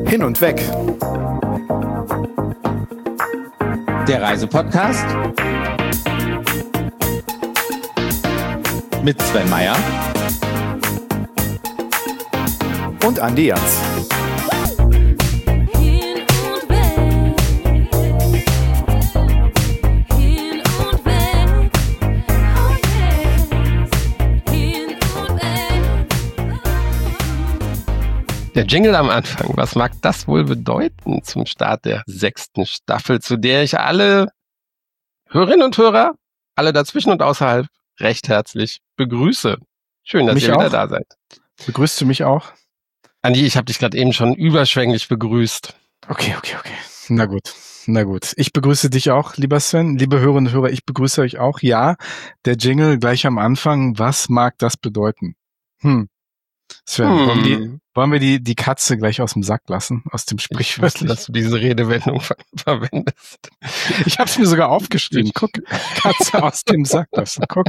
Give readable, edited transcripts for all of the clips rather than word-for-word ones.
Hin und weg. Der Reisepodcast mit Sven Meyer Und Andi Jans. Der Jingle am Anfang, was mag das wohl bedeuten zum Start der 6. Staffel, zu der ich alle Hörerinnen und Hörer, alle dazwischen und außerhalb, recht herzlich begrüße. Schön, dass ihr wieder da seid. Begrüßt du mich auch? Andi, ich habe dich gerade eben schon überschwänglich begrüßt. Okay. Na gut. Ich begrüße dich auch, lieber Sven. Liebe Hörerinnen und Hörer, ich begrüße euch auch. Ja, der Jingle gleich am Anfang. Was mag das bedeuten? Sven, wollen wir die Katze gleich aus dem Sack lassen, aus dem Sprichwörtlichen? Dass du diese Redewendung verwendest. Ich habe es mir sogar aufgeschrieben. Guck, Katze aus dem Sack lassen. Guck.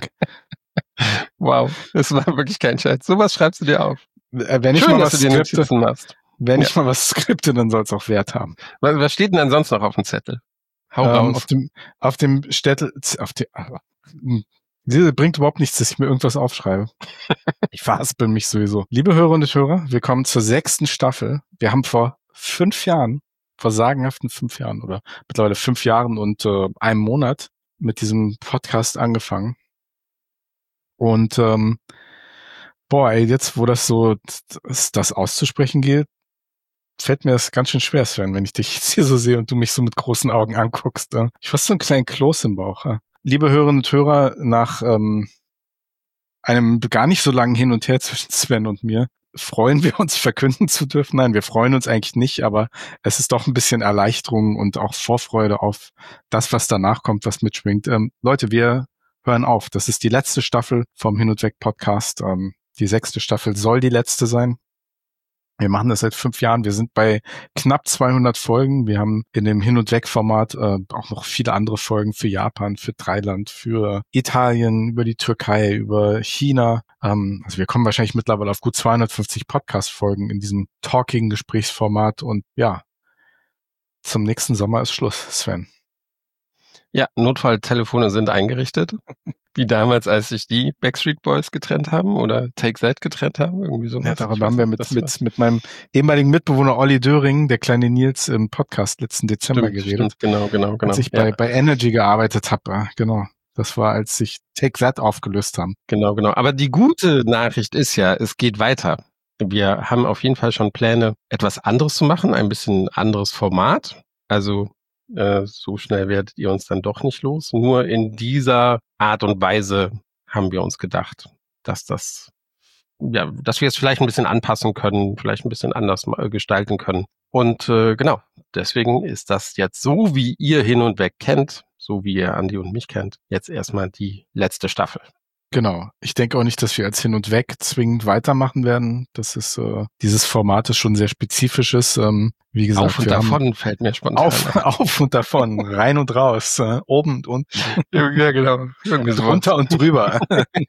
Wow, das war wirklich kein Scherz. Sowas schreibst du dir auf. Wenn ich Schön, mal dass was du dir skripte, Notizen machst. ich mal was skripte, dann soll es auch Wert haben. Was steht denn dann sonst noch auf dem Zettel? Hau raus. Auf dem Zettel, Diese bringt überhaupt nichts, dass ich mir irgendwas aufschreibe. Ich verhaspel mich sowieso. Liebe Hörerinnen und Hörer, willkommen zur 6. Staffel. Wir haben vor sagenhaften 5 Jahren oder mittlerweile 5 Jahren und einem Monat mit diesem Podcast angefangen. Und jetzt, wo das auszusprechen gilt, fällt mir das ganz schön schwer, Sven, wenn ich dich jetzt hier so sehe und du mich so mit großen Augen anguckst. Ich hast so einen kleinen Kloß im Bauch. Liebe Hörerinnen und Hörer, nach einem gar nicht so langen Hin und Her zwischen Sven und mir, freuen wir uns, verkünden zu dürfen. Nein, wir freuen uns eigentlich nicht, aber es ist doch ein bisschen Erleichterung und auch Vorfreude auf das, was danach kommt, was mitschwingt. Leute, wir hören auf. Das ist die letzte Staffel vom Hin und Weg Podcast. Die 6. Staffel soll die letzte sein. Wir machen das seit 5 Jahren. Wir sind bei knapp 200 Folgen. Wir haben in dem Hin- und Weg-Format auch noch viele andere Folgen für Japan, für Thailand, für Italien, über die Türkei, über China. Also wir kommen wahrscheinlich mittlerweile auf gut 250 Podcast-Folgen in diesem Talking-Gesprächsformat. Und ja, zum nächsten Sommer ist Schluss, Sven. Ja, Notfalltelefone sind eingerichtet. Wie damals, als sich die Backstreet Boys getrennt haben oder Take That getrennt haben. Irgendwie so. Ja, darüber haben wir mit meinem ehemaligen Mitbewohner Olli Döring, der kleine Nils, im Podcast letzten Dezember geredet. Stimmt, genau. Als ich bei Energy gearbeitet habe. Genau. Das war, als sich Take That aufgelöst haben. Genau. Aber die gute Nachricht ist ja, es geht weiter. Wir haben auf jeden Fall schon Pläne, etwas anderes zu machen, ein bisschen anderes Format. Also so schnell werdet ihr uns dann doch nicht los. Nur in dieser Art und Weise haben wir uns gedacht, dass wir es vielleicht ein bisschen anpassen können, vielleicht ein bisschen anders gestalten können. Und genau, deswegen ist das jetzt so, wie ihr Hin und Weg kennt, so wie ihr Andi und mich kennt, jetzt erstmal die letzte Staffel. Genau. Ich denke auch nicht, dass wir als Hin und Weg zwingend weitermachen werden. Das ist dieses Format ist schon sehr spezifisches. Wie gesagt, auf und davon fällt mir spontan auf und davon, rein und raus, oben und unten. Ja, genau. Irgendwie so. Drunter und drüber.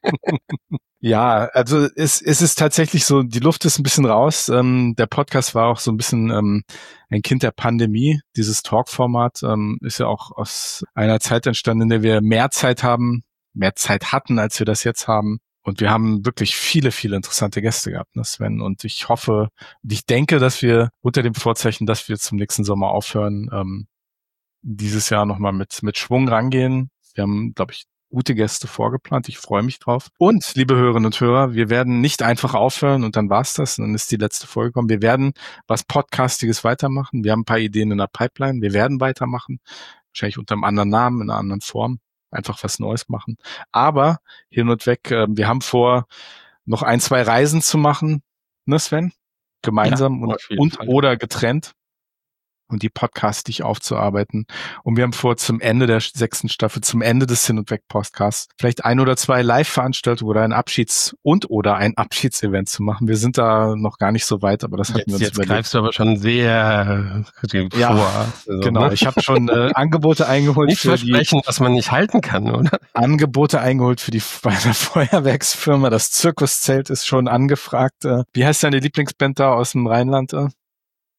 Ja, also es ist tatsächlich so, die Luft ist ein bisschen raus. Der Podcast war auch so ein bisschen ein Kind der Pandemie. Dieses Talk-Format ist ja auch aus einer Zeit entstanden, in der wir mehr Zeit hatten, als wir das jetzt haben. Und wir haben wirklich viele, viele interessante Gäste gehabt, ne, Sven? Und ich denke, dass wir unter dem Vorzeichen, dass wir zum nächsten Sommer aufhören, dieses Jahr nochmal mit Schwung rangehen. Wir haben, glaube ich, gute Gäste vorgeplant. Ich freue mich drauf. Und, liebe Hörerinnen und Hörer, wir werden nicht einfach aufhören und dann war's das. Und dann ist die letzte Folge gekommen. Wir werden was Podcastiges weitermachen. Wir haben ein paar Ideen in der Pipeline. Wir werden weitermachen. Wahrscheinlich unter einem anderen Namen, in einer anderen Form. Einfach was Neues machen. Aber Hin und Weg, wir haben vor, noch 1, 2 Reisen zu machen, ne Sven? Gemeinsam und oder getrennt. Und die Podcasts aufzuarbeiten. Und wir haben vor, zum Ende der 6. Staffel, zum Ende des Hin- und Weg-Podcasts, vielleicht 1 oder 2 Live-Veranstaltungen oder ein Abschiedsevent zu machen. Wir sind da noch gar nicht so weit, aber das hatten wir uns jetzt überlegt. Jetzt greifst du aber schon sehr vor. Also, genau, ich habe schon Angebote eingeholt. Nicht versprechen, was man nicht halten kann, oder? Angebote eingeholt bei einer Feuerwerksfirma. Das Zirkuszelt ist schon angefragt. Wie heißt deine Lieblingsband da aus dem Rheinland?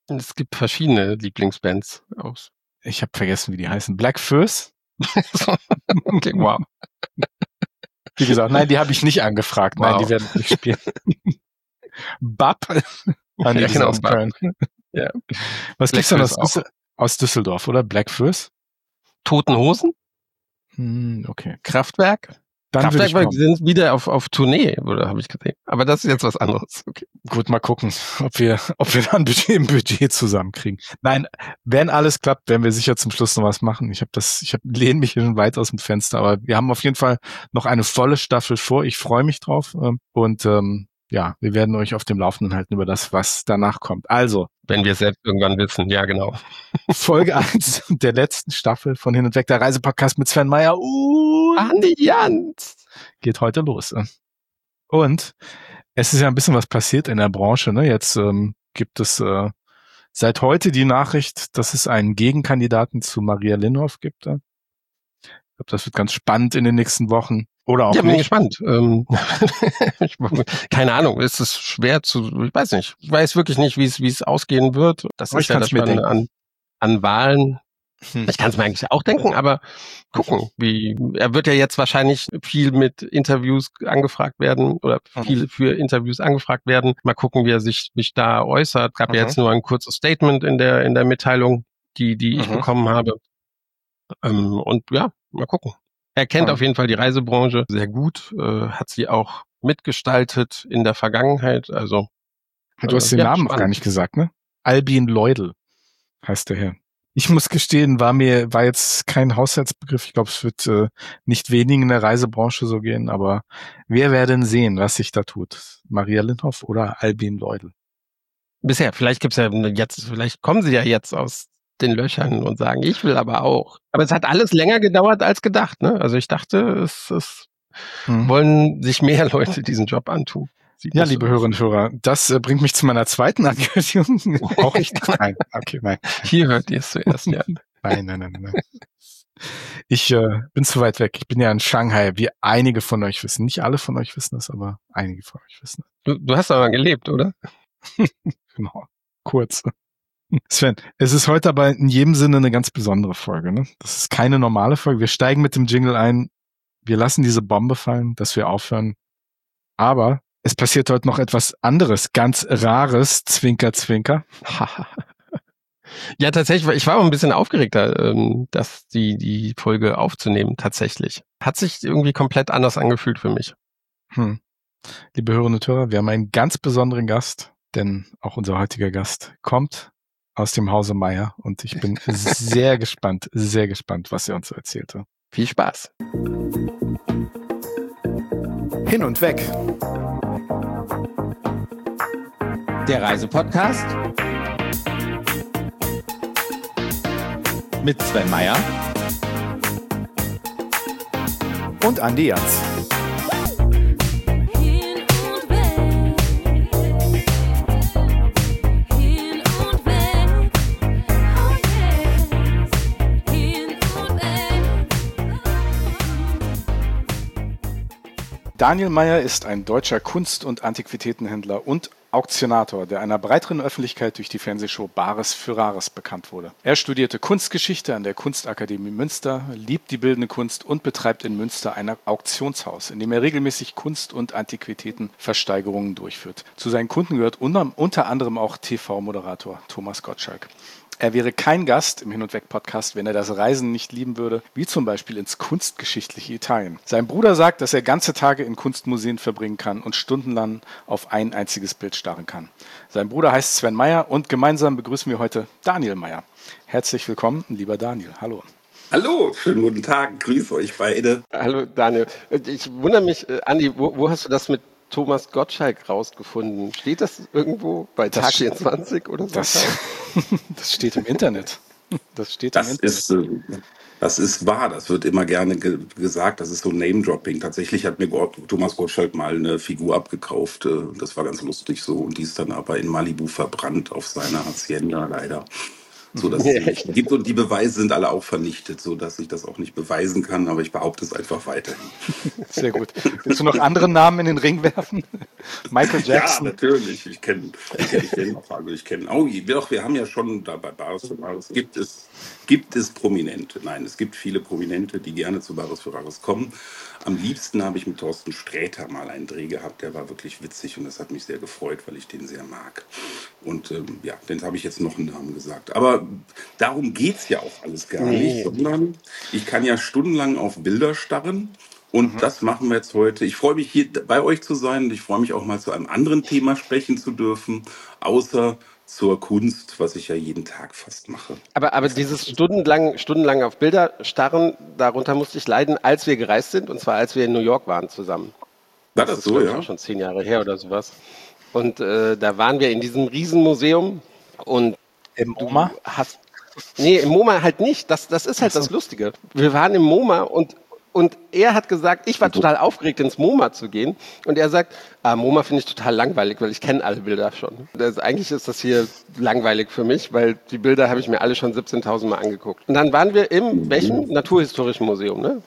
Es gibt verschiedene Lieblingsbands aus. Ich habe vergessen, wie die heißen. Black Fuss? Okay, wow. Wie gesagt, nein, die habe ich nicht angefragt. Nein, die werden nicht spielen. Bab? Ah, nee, Ja, die sind genau, aus Bab. Köln. Ja. Was gibt's denn Black Fuss aus Düsseldorf, oder? Black Fuss? Toten Hosen, Okay. Kraftwerk. Dann würde ich Kraftwerk kommen. sind wieder auf Tournee, oder habe ich gesehen. Aber das ist jetzt was anderes. Okay. Gut, mal gucken, ob wir dann ein Budget zusammenkriegen. Nein, wenn alles klappt, werden wir sicher zum Schluss noch was machen. Ich lehne mich hier schon weit aus dem Fenster, aber wir haben auf jeden Fall noch eine volle Staffel vor. Ich freue mich drauf und ja, wir werden euch auf dem Laufenden halten über das, was danach kommt. Also, wenn wir es selbst irgendwann wissen, ja genau. Folge 1 der letzten Staffel von Hin und Weg, der Reisepodcast mit Sven Meyer und Andi Jans geht heute los. Und es ist ja ein bisschen was passiert in der Branche. Ne? Jetzt gibt es seit heute die Nachricht, dass es einen Gegenkandidaten zu Maria Linhoff gibt. Ich glaube, das wird ganz spannend in den nächsten Wochen. Oder auch ja, bin nicht. gespannt. Keine Ahnung, ist es schwer ich weiß nicht. Ich weiß wirklich nicht, wie es ausgehen wird. Das Aber ist ja das Spannende an Wahlen. Ich kann es mir eigentlich auch denken, aber gucken, er wird ja jetzt wahrscheinlich viel mit Interviews angefragt werden oder viel für Interviews angefragt werden. Mal gucken, wie er sich da äußert. Gab ja jetzt nur ein kurzes Statement in der Mitteilung, die ich bekommen habe. Und ja, mal gucken. Er kennt auf jeden Fall die Reisebranche sehr gut, hat sie auch mitgestaltet in der Vergangenheit. Also du hast den Namen noch gar nicht gesagt, ne? Albin Leudel heißt der Herr. Ich muss gestehen, war jetzt kein Haushaltsbegriff. Ich glaube, es wird nicht wenigen in der Reisebranche so gehen, aber wir werden sehen, was sich da tut. Maria Linhoff oder Albin Leudel. Bisher, vielleicht kommen sie ja jetzt aus den Löchern und sagen, ich will aber auch. Aber es hat alles länger gedauert als gedacht, ne? Also ich dachte, es wollen sich mehr Leute diesen Job antun. Ja, liebe Hörerinnen und Hörer, das bringt mich zu meiner zweiten Ankündigung. Auch ich? Nein, okay, nein. Hier hört ihr es zuerst, ja. Nein. Ich bin zu weit weg. Ich bin ja in Shanghai, wie einige von euch wissen. Nicht alle von euch wissen das, aber einige von euch wissen das. Du hast aber gelebt, oder? Genau, kurz. Sven, es ist heute aber in jedem Sinne eine ganz besondere Folge. Ne? Das ist keine normale Folge. Wir steigen mit dem Jingle ein. Wir lassen diese Bombe fallen, dass wir aufhören. Aber es passiert heute noch etwas anderes, ganz Rares, Zwinker, Zwinker. Ja, tatsächlich, ich war auch ein bisschen aufgeregter, dass die Folge aufzunehmen, tatsächlich. Hat sich irgendwie komplett anders angefühlt für mich. Liebe Hörerinnen und Hörer, wir haben einen ganz besonderen Gast, denn auch unser heutiger Gast kommt aus dem Hause Meyer und ich bin sehr gespannt, was er uns so erzählte. Viel Spaß. Hin und Weg. Der Reisepodcast mit Sven Meyer Und Andi Jans. Daniel Meyer ist ein deutscher Kunst- und Antiquitätenhändler und Auktionator, der einer breiteren Öffentlichkeit durch die Fernsehshow Bares für Rares bekannt wurde. Er studierte Kunstgeschichte an der Kunstakademie Münster, liebt die bildende Kunst und betreibt in Münster ein Auktionshaus, in dem er regelmäßig Kunst- und Antiquitätenversteigerungen durchführt. Zu seinen Kunden gehört unter anderem auch TV-Moderator Thomas Gottschalk. Er wäre kein Gast im Hin- und Weg-Podcast, wenn er das Reisen nicht lieben würde, wie zum Beispiel ins kunstgeschichtliche Italien. Sein Bruder sagt, dass er ganze Tage in Kunstmuseen verbringen kann und stundenlang auf ein einziges Bild starren kann. Sein Bruder heißt Sven Meyer und gemeinsam begrüßen wir heute Daniel Meyer. Herzlich willkommen, lieber Daniel. Hallo. Hallo, schönen guten Tag, grüße euch beide. Hallo Daniel. Ich wundere mich, Andi, wo hast du das mit Thomas Gottschalk rausgefunden? Steht das irgendwo bei Tag 24 oder so? Das steht im Internet. Das ist wahr, das wird immer gerne gesagt, das ist so Name-Dropping. Tatsächlich hat mir Thomas Gottschalk mal eine Figur abgekauft, das war ganz lustig so und die ist dann aber in Malibu verbrannt auf seiner Hacienda leider. so dass es sie nicht gibt. Und die Beweise sind alle auch vernichtet, so dass ich das auch nicht beweisen kann, aber ich behaupte es einfach weiterhin. Sehr gut. Willst du noch andere Namen in den Ring werfen? Michael Jackson? Ja, natürlich. Ich kenne noch Frage. Wir haben ja schon da bei Bares für Rares gibt es Prominente. Nein, es gibt viele Prominente, die gerne zu Bares für Rares kommen. Am liebsten habe ich mit Thorsten Sträter mal einen Dreh gehabt. Der war wirklich witzig und das hat mich sehr gefreut, weil ich den sehr mag. Und den habe ich jetzt noch einen Namen gesagt. Aber darum geht's ja auch alles gar nicht, sondern ich kann ja stundenlang auf Bilder starren. Und das machen wir jetzt heute. Ich freue mich, hier bei euch zu sein. Und ich freue mich auch mal zu einem anderen Thema sprechen zu dürfen, außer zur Kunst, was ich ja jeden Tag fast mache. Aber dieses stundenlang auf Bilder starren, darunter musste ich leiden, als wir gereist sind. Und zwar, als wir in New York waren zusammen. War das so, ist, ja? Auch schon 10 Jahre her oder sowas. Und da waren wir in diesem Riesenmuseum. Und Im MoMA? Nee, im MoMA halt nicht. Das ist halt das Lustige. Wir waren im MoMA und er hat gesagt, ich war total aufgeregt, ins MoMA zu gehen. Und er sagt, MoMA finde ich total langweilig, weil ich kenne alle Bilder schon. Eigentlich ist das hier langweilig für mich, weil die Bilder habe ich mir alle schon 17.000 Mal angeguckt. Und dann waren wir im welchem? Naturhistorischen Museum, ne?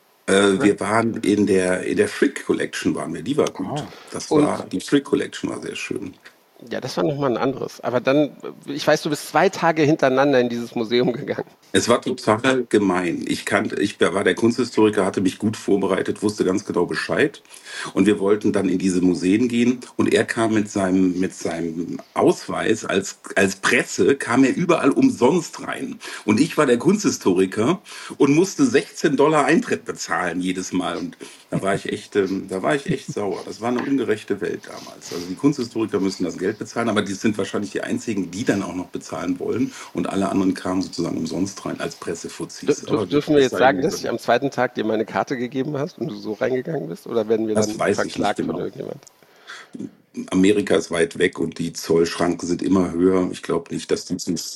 Wir waren in der Frick Collection die war gut. Die Frick Collection war sehr schön. Ja, das war nochmal ein anderes. Aber dann, ich weiß, du bist 2 Tage hintereinander in dieses Museum gegangen. Es war total gemein. Ich war der Kunsthistoriker, hatte mich gut vorbereitet, wusste ganz genau Bescheid. Und wir wollten dann in diese Museen gehen. Und er kam mit seinem Ausweis als Presse, kam er überall umsonst rein. Und ich war der Kunsthistoriker und musste $16 Eintritt bezahlen jedes Mal. Und da war ich echt sauer. Das war eine ungerechte Welt damals. Also die Kunsthistoriker müssen das Geld bezahlen, aber die sind wahrscheinlich die einzigen, die dann auch noch bezahlen wollen. Und alle anderen kamen sozusagen umsonst rein als Pressefuzis. Dürfen wir jetzt sagen, dass ich am zweiten Tag dir meine Karte gegeben hast und du so reingegangen bist? Oder werden wir dann verklagt von irgendjemand? Amerika ist weit weg und die Zollschranken sind immer höher. Ich glaube nicht, dass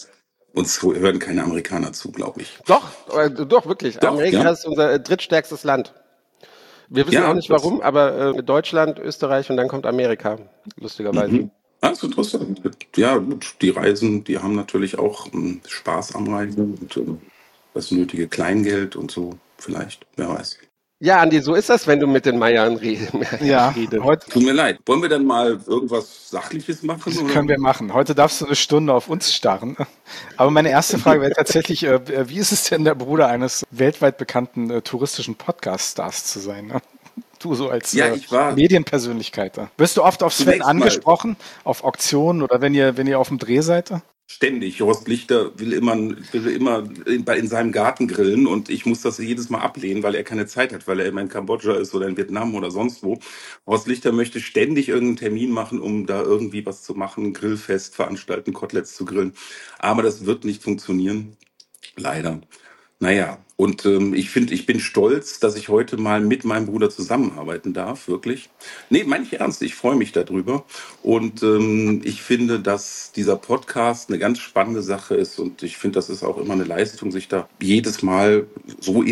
uns hören keine Amerikaner zu, glaube ich. Doch, wirklich. Doch, Amerika ist unser drittstärkstes Land. Wir wissen auch nicht warum, aber mit Deutschland, Österreich und dann kommt Amerika, lustigerweise. Das ist interessant. Ja, gut, die Reisen, die haben natürlich auch Spaß am Reisen und das nötige Kleingeld und so, vielleicht, wer weiß. Ja, Andi, so ist das, wenn du mit den Meiern redest. Ja, tut mir leid. Wollen wir dann mal irgendwas Sachliches machen? Das können wir machen. Heute darfst du eine Stunde auf uns starren. Aber meine erste Frage wäre tatsächlich, wie ist es denn, der Bruder eines weltweit bekannten touristischen Podcast-Stars zu sein? Ne? Du so als Medienpersönlichkeit. Wirst du oft auf Sven angesprochen, auf Auktionen oder wenn ihr auf dem Dreh seid? Ständig. Horst Lichter will immer in seinem Garten grillen und ich muss das jedes Mal ablehnen, weil er keine Zeit hat, weil er immer in Kambodscha ist oder in Vietnam oder sonst wo. Horst Lichter möchte ständig irgendeinen Termin machen, um da irgendwie was zu machen, Grillfest veranstalten, Koteletts zu grillen. Aber das wird nicht funktionieren. Leider. Naja, und ich bin stolz, dass ich heute mal mit meinem Bruder zusammenarbeiten darf, wirklich. Nee, meine ich ernst, ich freue mich darüber. Und ich finde, dass dieser Podcast eine ganz spannende Sache ist. Und ich finde, das ist auch immer eine Leistung, sich da jedes Mal so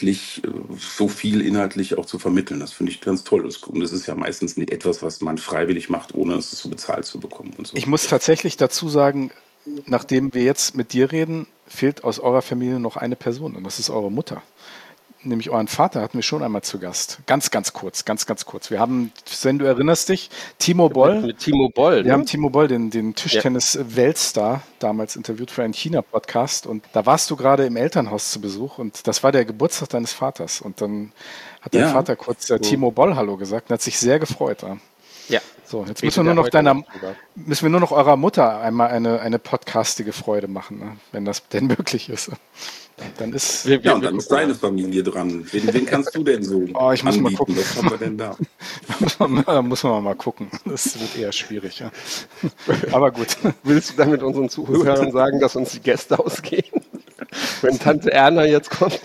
viel inhaltlich auch zu vermitteln. Das finde ich ganz toll. Und es ist ja meistens nicht etwas, was man freiwillig macht, ohne es so bezahlt zu bekommen. Und so. Ich muss tatsächlich dazu sagen, nachdem wir jetzt mit dir reden, fehlt aus eurer Familie noch eine Person und das ist eure Mutter. Nämlich euren Vater hatten wir schon einmal zu Gast. Ganz kurz. Wir haben, Sven, du erinnerst dich, Timo Boll. Mit Timo Boll. Wir haben Timo Boll, den Tischtennis-Weltstar, damals interviewt für einen China-Podcast und da warst du gerade im Elternhaus zu Besuch und das war der Geburtstag deines Vaters und dann hat dein Vater kurz Timo Boll Hallo gesagt und hat sich sehr gefreut. Ja. So, jetzt müssen wir nur noch eurer Mutter einmal eine podcastige Freude machen, ne? Wenn das denn möglich ist. Dann ist und dann ist deine Familie dran. Wen kannst du denn so ich muss mal gucken. Was haben wir denn da? Da muss man mal gucken. Das wird eher schwierig, ja. Aber gut. Willst du dann mit unseren Zuhörern sagen, dass uns die Gäste ausgehen? Wenn Tante Erna jetzt kommt?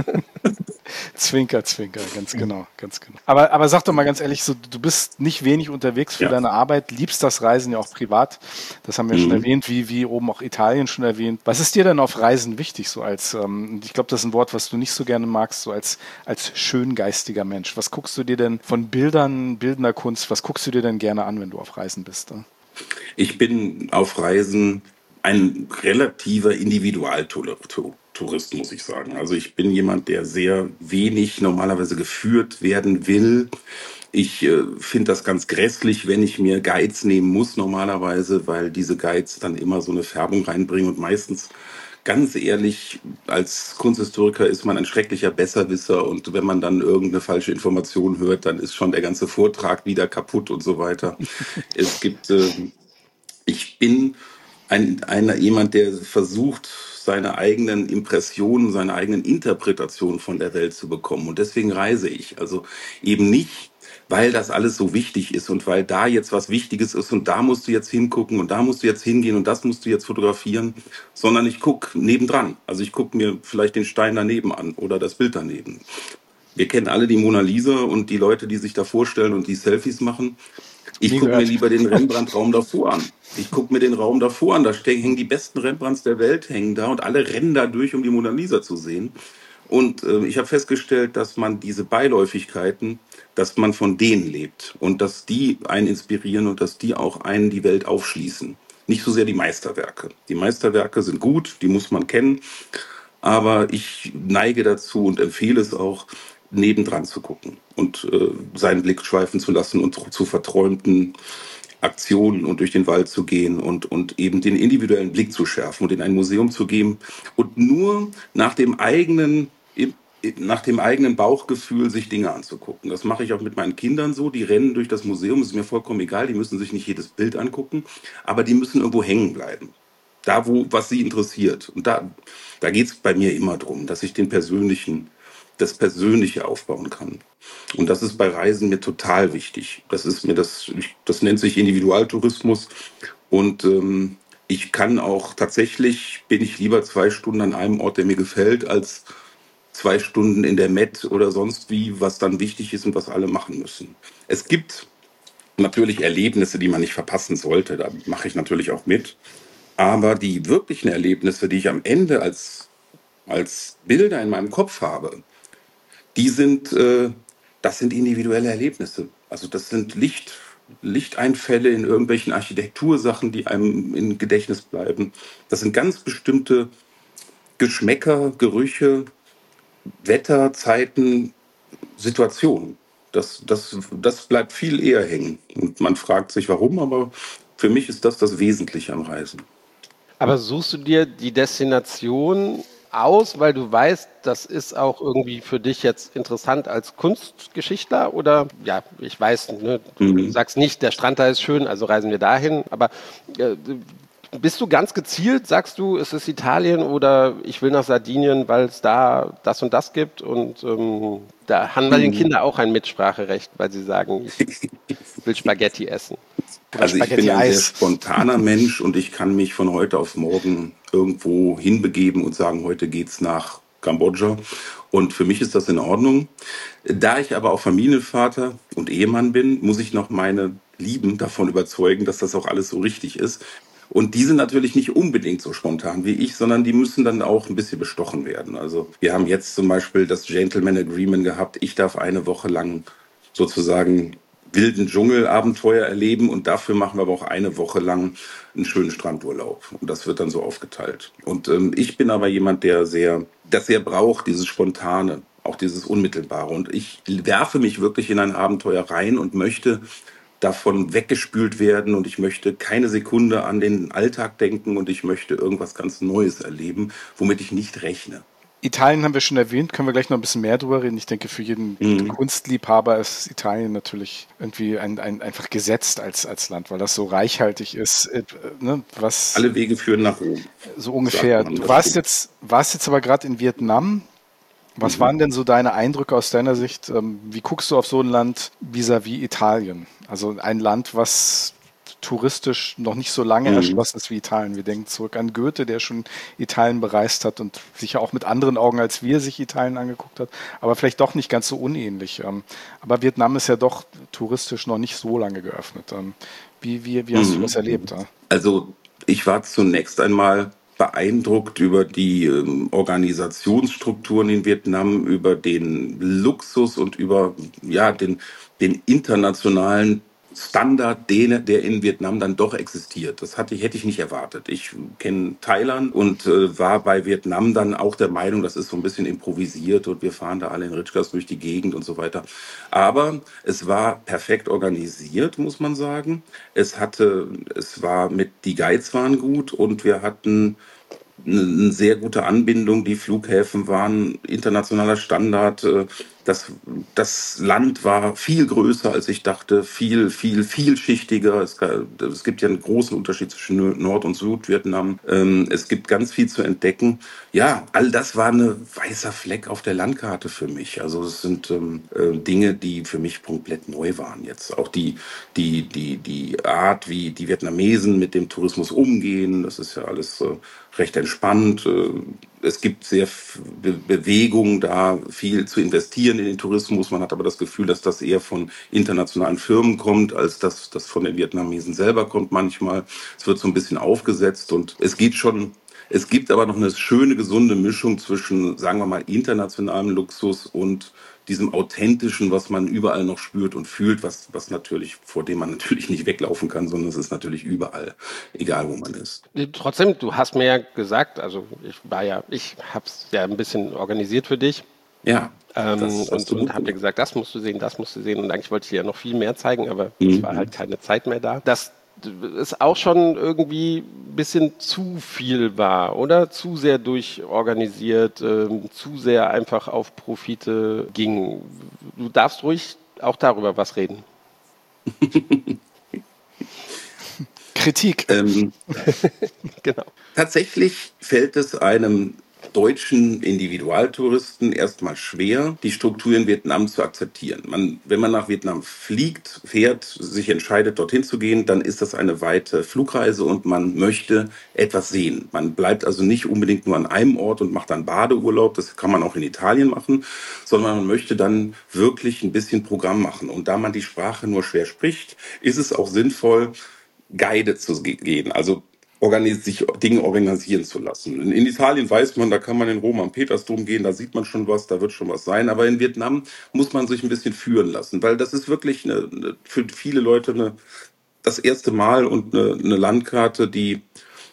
Zwinker, ganz genau. Aber sag doch mal ganz ehrlich, so, du bist nicht wenig unterwegs für deine Arbeit, liebst das Reisen ja auch privat. Das haben wir schon erwähnt, wie oben auch Italien schon erwähnt. Was ist dir denn auf Reisen wichtig, so als, ich glaube, das ist ein Wort, was du nicht so gerne magst, so als schöngeistiger Mensch. Was guckst du dir denn von Bildern, bildender Kunst, was guckst du dir denn gerne an, wenn du auf Reisen bist? Ich bin auf Reisen ein relativer Individualtourist, muss ich sagen. Also ich bin jemand, der sehr wenig normalerweise geführt werden will. Ich finde das ganz grässlich, wenn ich mir Guides nehmen muss normalerweise, weil diese Guides dann immer so eine Färbung reinbringen und meistens, ganz ehrlich, als Kunsthistoriker ist man ein schrecklicher Besserwisser und wenn man dann irgendeine falsche Information hört, dann ist schon der ganze Vortrag wieder kaputt und so weiter. Es gibt Ich bin jemand, der versucht, seine eigenen Impressionen, seine eigenen Interpretationen von der Welt zu bekommen. Und deswegen reise ich. Also eben nicht, weil das alles so wichtig ist und weil da jetzt was Wichtiges ist und da musst du jetzt hingucken und da musst du jetzt hingehen und das musst du jetzt fotografieren, sondern ich gucke nebendran. Also ich gucke mir vielleicht den Stein daneben an oder das Bild daneben. Wir kennen alle die Mona Lisa und die Leute, die sich da vorstellen und die Selfies machen. Ich gucke mir lieber den Rembrandt-Raum davor an. Ich gucke mir den Raum davor an. Da hängen die besten Rembrandts der Welt hängen da und alle rennen da durch, um die Mona Lisa zu sehen. Und ich habe festgestellt, dass man diese Beiläufigkeiten, dass man von denen lebt und dass die einen inspirieren und dass die auch einen die Welt aufschließen. Nicht so sehr die Meisterwerke. Die Meisterwerke sind gut, die muss man kennen. Aber ich neige dazu und empfehle es auch, nebendran zu gucken und seinen Blick schweifen zu lassen und zu verträumten Aktionen und durch den Wald zu gehen und eben den individuellen Blick zu schärfen und in ein Museum zu gehen und nur nach dem eigenen Bauchgefühl sich Dinge anzugucken. Das mache ich auch mit meinen Kindern so. Die rennen durch das Museum, ist mir vollkommen egal, die müssen sich nicht jedes Bild angucken, aber die müssen irgendwo hängen bleiben. Da, was sie interessiert. Und da geht es bei mir immer drum, dass ich das Persönliche aufbauen kann. Und das ist bei Reisen mir total wichtig. Das nennt sich Individualtourismus. Und ich kann auch tatsächlich, bin ich lieber 2 Stunden an einem Ort, der mir gefällt, als 2 Stunden in der Met oder sonst wie, was dann wichtig ist und was alle machen müssen. Es gibt natürlich Erlebnisse, die man nicht verpassen sollte. Da mache ich natürlich auch mit. Aber die wirklichen Erlebnisse, die ich am Ende als Bilder in meinem Kopf habe, das sind individuelle Erlebnisse. Also das sind Lichteinfälle in irgendwelchen Architektursachen, die einem im Gedächtnis bleiben. Das sind ganz bestimmte Geschmäcker, Gerüche, Wetter, Zeiten, Situationen. Das bleibt viel eher hängen. Und man fragt sich, warum, aber für mich ist das Wesentliche am Reisen. Aber suchst du dir die Destination aus, weil du weißt, das ist auch irgendwie für dich jetzt interessant als Kunstgeschichtler? Oder, ja, ich weiß, ne, du sagst nicht, der Strand da ist schön, also reisen wir dahin. Aber bist du ganz gezielt, sagst du, es ist Italien oder ich will nach Sardinien, weil es da das und das gibt? Und da haben den Kinder auch ein Mitspracherecht, weil sie sagen, ich will Spaghetti essen. Also ich bin ein sehr spontaner Mensch und ich kann mich von heute auf morgen irgendwo hinbegeben und sagen, heute geht's nach Kambodscha. Und für mich ist das in Ordnung. Da ich aber auch Familienvater und Ehemann bin, muss ich noch meine Lieben davon überzeugen, dass das auch alles so richtig ist. Und die sind natürlich nicht unbedingt so spontan wie ich, sondern die müssen dann auch ein bisschen bestochen werden. Also wir haben jetzt zum Beispiel das Gentleman Agreement gehabt. Ich darf eine Woche lang sozusagen wilden Dschungelabenteuer erleben und dafür machen wir aber auch eine Woche lang einen schönen Strandurlaub. Und das wird dann so aufgeteilt. Und ich bin aber jemand, das sehr braucht, dieses Spontane, auch dieses Unmittelbare. Und ich werfe mich wirklich in ein Abenteuer rein und möchte davon weggespült werden und ich möchte keine Sekunde an den Alltag denken und ich möchte irgendwas ganz Neues erleben, womit ich nicht rechne. Italien haben wir schon erwähnt, können wir gleich noch ein bisschen mehr drüber reden. Ich denke, für jeden Kunstliebhaber ist Italien natürlich irgendwie einfach gesetzt als Land, weil das so reichhaltig ist. Ne, was alle Wege führen nach Rom. So ungefähr. Du warst jetzt aber gerade in Vietnam. Was waren denn so deine Eindrücke aus deiner Sicht? Wie guckst du auf so ein Land vis-à-vis Italien? Also ein Land, was touristisch noch nicht so lange erschlossen ist wie Italien. Wir denken zurück an Goethe, der schon Italien bereist hat und sicher auch mit anderen Augen, als wir sich Italien angeguckt hat, aber vielleicht doch nicht ganz so unähnlich. Aber Vietnam ist ja doch touristisch noch nicht so lange geöffnet. Wie hast du das erlebt? Also ich war zunächst einmal beeindruckt über die Organisationsstrukturen in Vietnam, über den Luxus und über den internationalen Standard, der in Vietnam dann doch existiert. Hätte ich nicht erwartet. Ich kenne Thailand und war bei Vietnam dann auch der Meinung, das ist so ein bisschen improvisiert und wir fahren da alle in Ritschkas durch die Gegend und so weiter. Aber es war perfekt organisiert, muss man sagen. Die Guides waren gut und wir hatten eine sehr gute Anbindung. Die Flughäfen waren internationaler Standard. Das Land war viel größer, als ich dachte, vielschichtiger. Es gibt ja einen großen Unterschied zwischen Nord- und Südvietnam. Es gibt ganz viel zu entdecken. Ja, all das war ein weißer Fleck auf der Landkarte für mich. Also es sind Dinge, die für mich komplett neu waren jetzt. Auch die Art, wie die Vietnamesen mit dem Tourismus umgehen, das ist ja alles recht entspannt. Es gibt sehr Bewegung da, viel zu investieren in den Tourismus. Man hat aber das Gefühl, dass das eher von internationalen Firmen kommt, als dass das von den Vietnamesen selber kommt manchmal. Es wird so ein bisschen aufgesetzt und es gibt aber noch eine schöne, gesunde Mischung zwischen, sagen wir mal, internationalem Luxus und diesem authentischen, was man überall noch spürt und fühlt, vor dem man natürlich nicht weglaufen kann, sondern es ist natürlich überall, egal wo man ist. Trotzdem, du hast mir ja gesagt, also ich habe es ja ein bisschen organisiert für dich. Ja. Und habe dir gesagt, das musst du sehen. Und eigentlich wollte ich dir ja noch viel mehr zeigen, aber es war halt keine Zeit mehr da. Dass es auch schon irgendwie ein bisschen zu viel war, oder? Zu sehr durchorganisiert, zu sehr einfach auf Profite ging. Du darfst ruhig auch darüber was reden. Kritik. Genau. Tatsächlich fällt es einem deutschen Individualtouristen erstmal schwer, die Struktur in Vietnam zu akzeptieren. Wenn man nach Vietnam fährt, sich entscheidet, dorthin zu gehen, dann ist das eine weite Flugreise und man möchte etwas sehen. Man bleibt also nicht unbedingt nur an einem Ort und macht dann Badeurlaub, das kann man auch in Italien machen, sondern man möchte dann wirklich ein bisschen Programm machen. Und da man die Sprache nur schwer spricht, ist es auch sinnvoll, guided zu gehen, also sich Dinge organisieren zu lassen. In Italien weiß man, da kann man in Rom am Petersdom gehen, da sieht man schon was, da wird schon was sein. Aber in Vietnam muss man sich ein bisschen führen lassen, weil das ist wirklich für viele Leute das erste Mal und eine Landkarte, die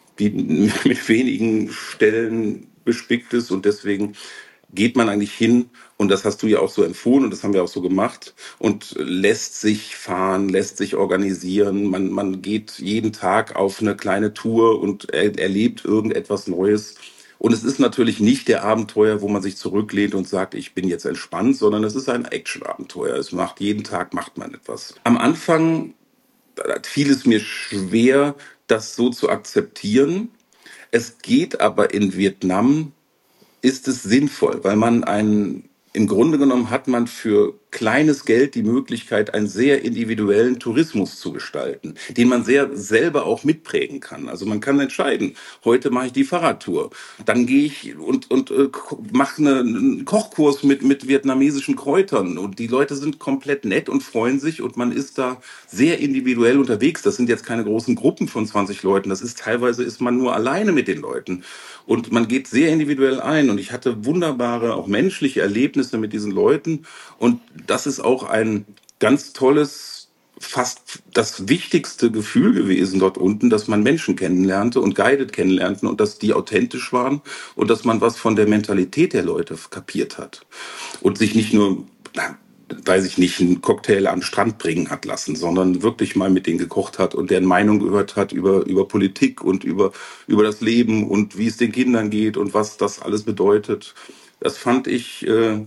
mit wenigen Stellen bespickt ist und deswegen geht man eigentlich hin, und das hast du ja auch so empfohlen und das haben wir auch so gemacht, und lässt sich fahren, lässt sich organisieren. Man geht jeden Tag auf eine kleine Tour und erlebt irgendetwas Neues. Und es ist natürlich nicht der Abenteuer, wo man sich zurücklehnt und sagt, ich bin jetzt entspannt, sondern es ist ein Action-Abenteuer. Jeden Tag macht man etwas. Am Anfang fiel es mir schwer, das so zu akzeptieren. Es geht aber in Vietnam, ist es sinnvoll, weil im Grunde genommen hat man für kleines Geld die Möglichkeit, einen sehr individuellen Tourismus zu gestalten, den man sehr selber auch mitprägen kann. Also man kann entscheiden, heute mache ich die Fahrradtour, dann gehe ich und mache einen Kochkurs mit vietnamesischen Kräutern und die Leute sind komplett nett und freuen sich und man ist da sehr individuell unterwegs. Das sind jetzt keine großen Gruppen von 20 Leuten, teilweise ist man nur alleine mit den Leuten und man geht sehr individuell ein und ich hatte wunderbare, auch menschliche Erlebnisse mit diesen Leuten und das ist auch ein ganz tolles, fast das wichtigste Gefühl gewesen dort unten, dass man Menschen kennenlernte und guided kennenlernten und dass die authentisch waren und dass man was von der Mentalität der Leute kapiert hat und sich nicht nur, weiß ich nicht, einen Cocktail am Strand bringen hat lassen, sondern wirklich mal mit denen gekocht hat und deren Meinung gehört hat über Politik und über das Leben und wie es den Kindern geht und was das alles bedeutet. Das fand ich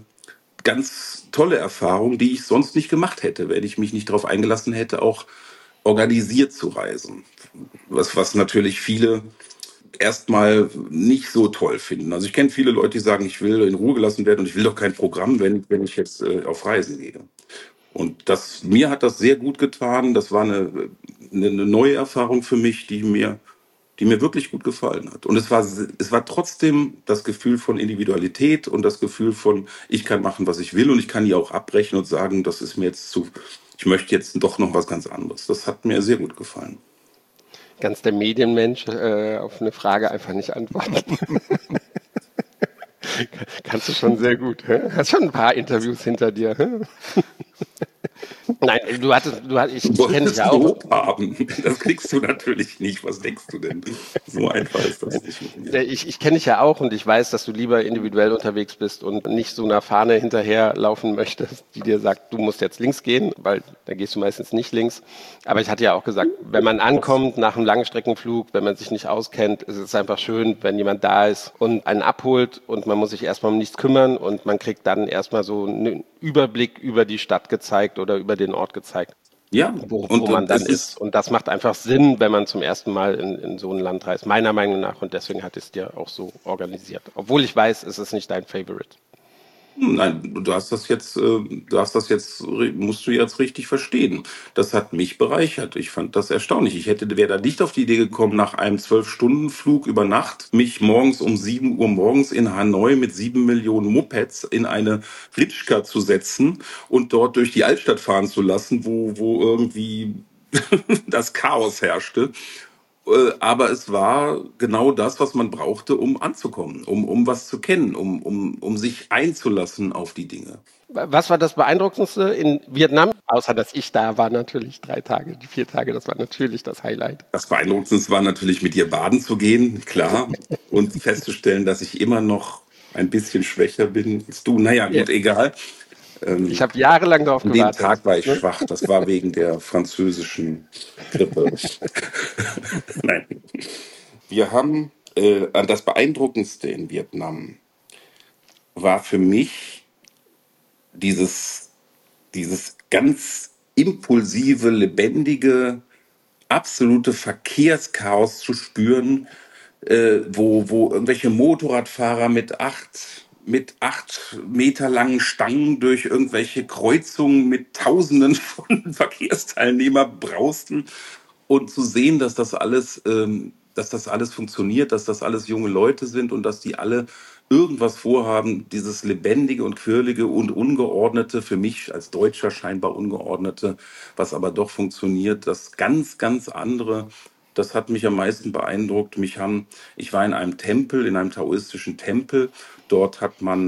ganz tolle Erfahrung, die ich sonst nicht gemacht hätte, wenn ich mich nicht darauf eingelassen hätte, auch organisiert zu reisen. Was natürlich viele erstmal nicht so toll finden. Also ich kenne viele Leute, die sagen, ich will in Ruhe gelassen werden und ich will doch kein Programm, wenn ich jetzt auf Reisen gehe. Und mir hat das sehr gut getan. Das war eine neue Erfahrung für mich, die mir wirklich gut gefallen hat. Und es war trotzdem das Gefühl von Individualität und das Gefühl von, ich kann machen, was ich will und ich kann hier auch abbrechen und sagen, das ist mir jetzt ich möchte jetzt doch noch was ganz anderes. Das hat mir sehr gut gefallen. Ganz der Medienmensch auf eine Frage einfach nicht antworten. Kannst du schon sehr gut. Hä? Hast schon ein paar Interviews hinter dir. Hä? Nein, ich Du kenne dich wolltest ja auch. Lob haben. Das kriegst du natürlich nicht. Was denkst du denn? So einfach ist das nicht mit mir. Ich kenne dich ja auch und ich weiß, dass du lieber individuell unterwegs bist und nicht so einer Fahne hinterherlaufen möchtest, die dir sagt, du musst jetzt links gehen, weil da gehst du meistens nicht links. Aber ich hatte ja auch gesagt, wenn man ankommt nach einem Langstreckenflug, wenn man sich nicht auskennt, ist es einfach schön, wenn jemand da ist und einen abholt und man muss sich erstmal um nichts kümmern und man kriegt dann erstmal so einen Überblick über die Stadt gezeigt oder über den Ort gezeigt, Ja, wo man dann es ist. ist, Und das macht einfach Sinn, wenn man zum ersten Mal in so ein Land reist, meiner Meinung nach. Und deswegen hat es dir auch so organisiert. Obwohl ich weiß, es ist nicht dein Favorite. nein, musst du jetzt richtig verstehen. Das hat mich bereichert. Ich fand das erstaunlich. Wäre da nicht auf die Idee gekommen, nach einem 12-Stunden-Flug über Nacht, mich morgens um 7 Uhr morgens in Hanoi mit 7 Millionen Mopeds in eine Flitschka zu setzen und dort durch die Altstadt fahren zu lassen, wo irgendwie das Chaos herrschte. Aber es war genau das, was man brauchte, um anzukommen, um was zu kennen, um sich einzulassen auf die Dinge. Was war das Beeindruckendste in Vietnam? Außer, dass ich da war, natürlich 3 Tage, die 4 Tage, das war natürlich das Highlight. Das Beeindruckendste war natürlich, mit dir baden zu gehen, klar, und festzustellen, dass ich immer noch ein bisschen schwächer bin als du. Naja, Ja. gut, egal. Ich habe jahrelang darauf An dem gewartet. Tag war ich Ne? schwach. Das war wegen der französischen Grippe. Nein. Wir haben das Beeindruckendste in Vietnam war für mich dieses, dieses ganz impulsive, lebendige, absolute Verkehrschaos zu spüren, wo irgendwelche Motorradfahrer mit 8 Meter langen Stangen durch irgendwelche Kreuzungen mit Tausenden von Verkehrsteilnehmern brausten und zu sehen, dass das alles funktioniert, dass das alles junge Leute sind und dass die alle irgendwas vorhaben, dieses lebendige und quirlige und ungeordnete, für mich als Deutscher scheinbar ungeordnete, was aber doch funktioniert, das ganz, ganz andere. Das hat mich am meisten beeindruckt. Ich war in einem Tempel, in einem taoistischen Tempel. Dort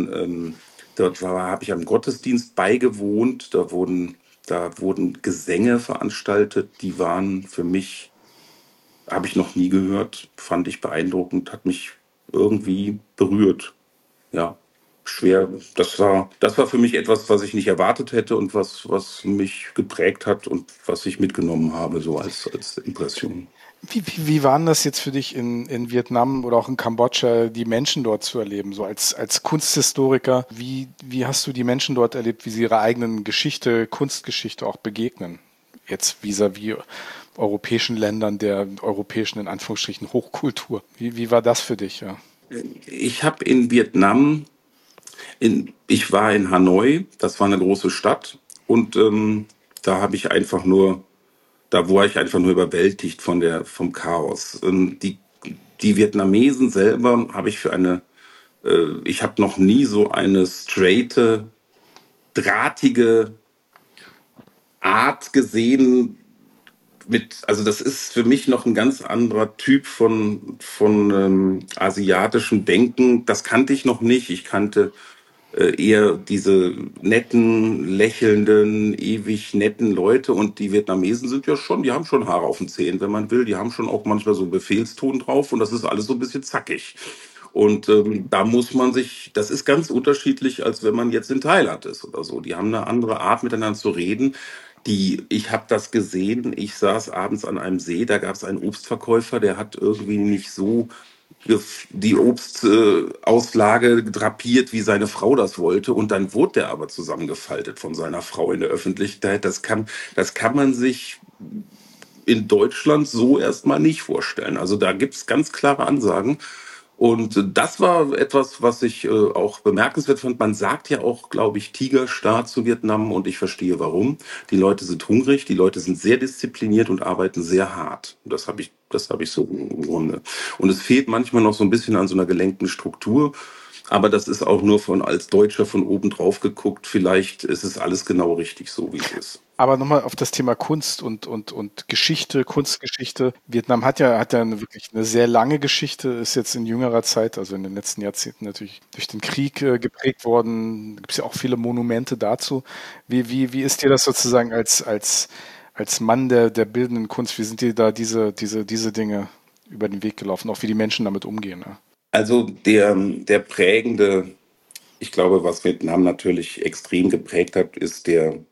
habe ich einem Gottesdienst beigewohnt. Da wurden Gesänge veranstaltet. Die waren für mich, habe ich noch nie gehört, fand ich beeindruckend, hat mich irgendwie berührt. Ja, schwer. Das war für mich etwas, was ich nicht erwartet hätte und was mich geprägt hat und was ich mitgenommen habe, so als Impression. Wie waren das jetzt für dich in Vietnam oder auch in Kambodscha, die Menschen dort zu erleben? So als Kunsthistoriker, wie hast du die Menschen dort erlebt, wie sie ihrer eigenen Geschichte, Kunstgeschichte auch begegnen? Jetzt vis-à-vis europäischen Ländern, der europäischen, in Anführungsstrichen, Hochkultur. Wie war das für dich? Ja? Ich habe in Vietnam, ich war in Hanoi, das war eine große Stadt, und da habe ich einfach nur, da war ich einfach nur überwältigt vom Chaos. Die Vietnamesen selber habe ich ich habe noch nie so eine straighte, drahtige Art gesehen. Also das ist für mich noch ein ganz anderer Typ von asiatischem Denken. Das kannte ich noch nicht. Ich kannte eher diese netten, lächelnden, ewig netten Leute. Und die Vietnamesen die haben schon Haare auf den Zähnen, wenn man will. Die haben schon auch manchmal so einen Befehlston drauf und das ist alles so ein bisschen zackig. Und das ist ganz unterschiedlich, als wenn man jetzt in Thailand ist oder so. Die haben eine andere Art, miteinander zu reden. Ich habe das gesehen, ich saß abends an einem See, da gab es einen Obstverkäufer, der hat irgendwie nicht so die Obstauslage drapiert, wie seine Frau das wollte. Und dann wurde der aber zusammengefaltet von seiner Frau in der Öffentlichkeit. Das kann man sich in Deutschland so erstmal nicht vorstellen. Also da gibt's ganz klare Ansagen. Und das war etwas, was ich auch bemerkenswert fand. Man sagt ja auch, glaube ich, Tigerstaat zu Vietnam und ich verstehe warum. Die Leute sind hungrig, die Leute sind sehr diszipliniert und arbeiten sehr hart. Das habe ich so im Grunde. Und es fehlt manchmal noch so ein bisschen an so einer gelenkten Struktur. Aber das ist auch nur als Deutscher von oben drauf geguckt. Vielleicht ist es alles genau richtig so, wie es ist. Aber nochmal auf das Thema Kunst und Geschichte, Kunstgeschichte. Vietnam hat ja wirklich eine sehr lange Geschichte, ist jetzt in jüngerer Zeit, also in den letzten Jahrzehnten natürlich durch den Krieg geprägt worden. Gibt es ja auch viele Monumente dazu. Wie ist dir das sozusagen als Mann der bildenden Kunst? Wie sind dir da diese Dinge über den Weg gelaufen, auch wie die Menschen damit umgehen? Ne? Also der prägende, ich glaube, was Vietnam natürlich extrem geprägt hat, ist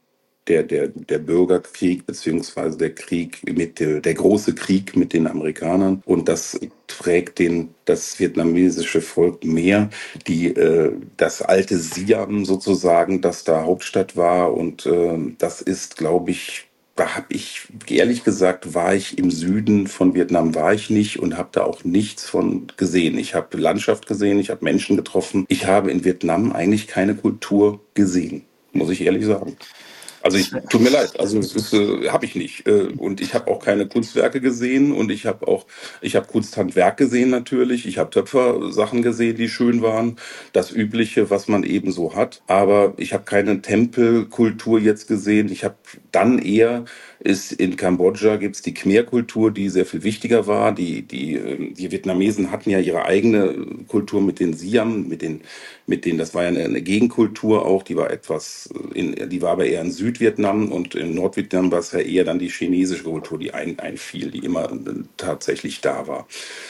der Bürgerkrieg beziehungsweise der Krieg der große Krieg mit den Amerikanern. Und das trägt das vietnamesische Volk mehr. Das alte Siam sozusagen, das da Hauptstadt war. Und das ist, glaube ich, da habe ich, ehrlich gesagt, war ich im Süden von Vietnam, war ich nicht und habe da auch nichts von gesehen. Ich habe Landschaft gesehen, ich habe Menschen getroffen. Ich habe in Vietnam eigentlich keine Kultur gesehen, muss ich ehrlich sagen. Also tut mir leid, also es ist, habe ich nicht. Und ich habe auch keine Kunstwerke gesehen und ich habe Kunsthandwerk gesehen natürlich. Ich habe Töpfersachen gesehen, die schön waren. Das Übliche, was man eben so hat. Aber ich habe keine Tempelkultur jetzt gesehen. Ich habe dann eher, ist in Kambodscha gibt's die Khmer-Kultur, die sehr viel wichtiger war. Die Vietnamesen hatten ja ihre eigene Kultur mit den Siam, das war ja eine Gegenkultur auch, die war die war aber eher in Südvietnam und in Nordvietnam war es ja eher dann die chinesische Kultur, die einfiel, die immer tatsächlich da war.